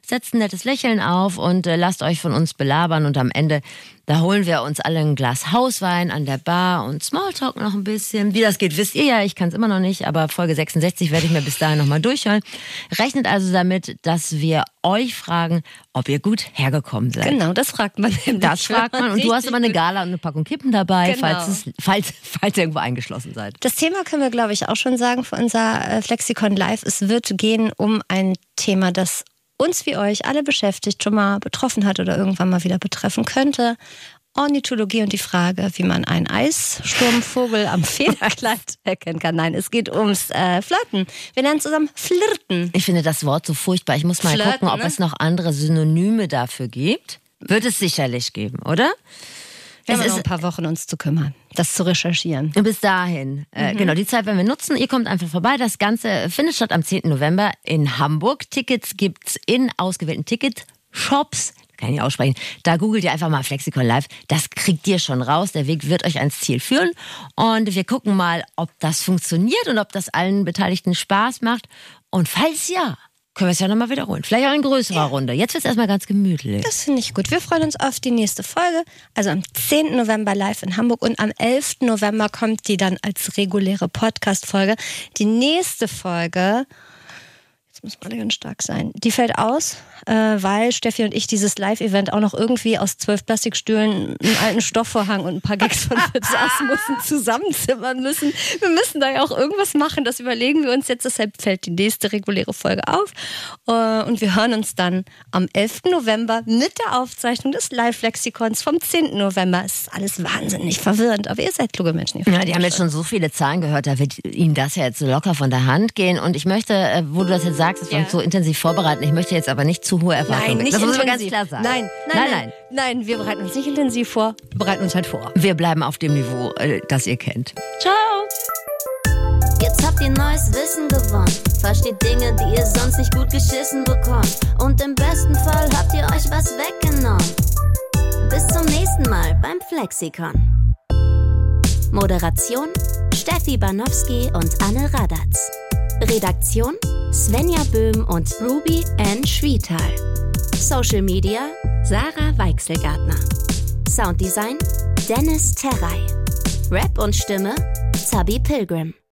setzt ein nettes Lächeln auf und äh, lasst euch von uns belabern und am Ende, da holen wir uns alle ein Glas Hauswein an der Bar und Smalltalk noch ein bisschen. Wie das geht, wisst ihr ja, ich kann es immer noch nicht, aber Folge sechsundsechzig werde ich mir bis dahin nochmal durchhören. Rechnet also damit, dass wir euch fragen, ob ihr gut hergekommen seid. Genau, das fragt man nämlich. Das fragt man und du hast immer eine Gala und eine Packung Kippen dabei, Genau. falls, es, falls, falls ihr irgendwo eingeschlossen seid. Das Thema können wir, glaube ich, auch schon sagen für unser äh, Flexikon Live. Es wird gehen um ein Thema, das uns wie euch alle beschäftigt, schon mal betroffen hat oder irgendwann mal wieder betreffen könnte. Ornithologie und die Frage, wie man einen Eissturmvogel am Federkleid erkennen kann. Nein, es geht ums äh, Flirten. Wir lernen zusammen flirten. Ich finde das Wort so furchtbar. Ich muss mal Flirten, gucken, ob ne? es noch andere Synonyme dafür gibt. Wird es sicherlich geben, oder? Wir Es haben noch ist ein paar Wochen uns zu kümmern, das zu recherchieren. bis dahin, äh, genau, die Zeit werden wir nutzen. Ihr kommt einfach vorbei. Das Ganze findet statt am zehnten November in Hamburg. Tickets gibt's in ausgewählten Ticketshops. Kann ich nicht aussprechen. Da googelt ihr einfach mal Flexikon Live. Das kriegt ihr schon raus. Der Weg wird euch ans Ziel führen. Und wir gucken mal, ob das funktioniert und ob das allen Beteiligten Spaß macht. Und falls ja, können wir es ja nochmal wiederholen. Vielleicht auch in größerer Runde. Jetzt wird es erstmal ganz gemütlich. Das finde ich gut. Wir freuen uns auf die nächste Folge. Also am zehnten November live in Hamburg und am elften November kommt die dann als reguläre Podcast-Folge. Die nächste Folge, jetzt müssen wir alle ganz stark sein, die fällt aus, äh, weil Steffi und ich dieses Live-Event auch noch irgendwie aus zwölf Plastikstühlen, einen alten Stoffvorhang und ein paar Gags von Fritz Asmussen zusammenzimmern müssen. Wir müssen da ja auch irgendwas machen, das überlegen wir uns jetzt. Deshalb fällt die nächste reguläre Folge auf. Äh, und wir hören uns dann am elften November mit der Aufzeichnung des Live-Lexikons vom zehnten November. Es ist alles wahnsinnig verwirrend, aber ihr seid kluge Menschen. Ihr Ja, die haben jetzt schon so viele Zahlen gehört, da wird ihnen das ja jetzt so locker von der Hand gehen. Und ich möchte, äh, wo du das jetzt sagst, dass wir Ja. uns so intensiv vorbereiten, ich möchte jetzt aber nicht zu hohe Erwartungen. Nein, nicht das muss man ganz intensiv. klar sagen. Nein, nein, nein, nein, wir bereiten uns nicht intensiv vor, wir bereiten uns halt vor. Wir bleiben auf dem Niveau, äh, das ihr kennt. Ciao! Jetzt habt ihr neues Wissen gewonnen. Versteht Dinge, die ihr sonst nicht gut geschissen bekommt. Und im besten Fall habt ihr euch was weggenommen. Bis zum nächsten Mal beim Flexikon. Moderation Steffi Banowski und Anne Radatz. Redaktion Svenja Böhm und Ruby Ann Schwietal. Social Media Sarah Weichselgartner. Sounddesign Dennis Terrey. Rap und Stimme Zabi Pilgrim.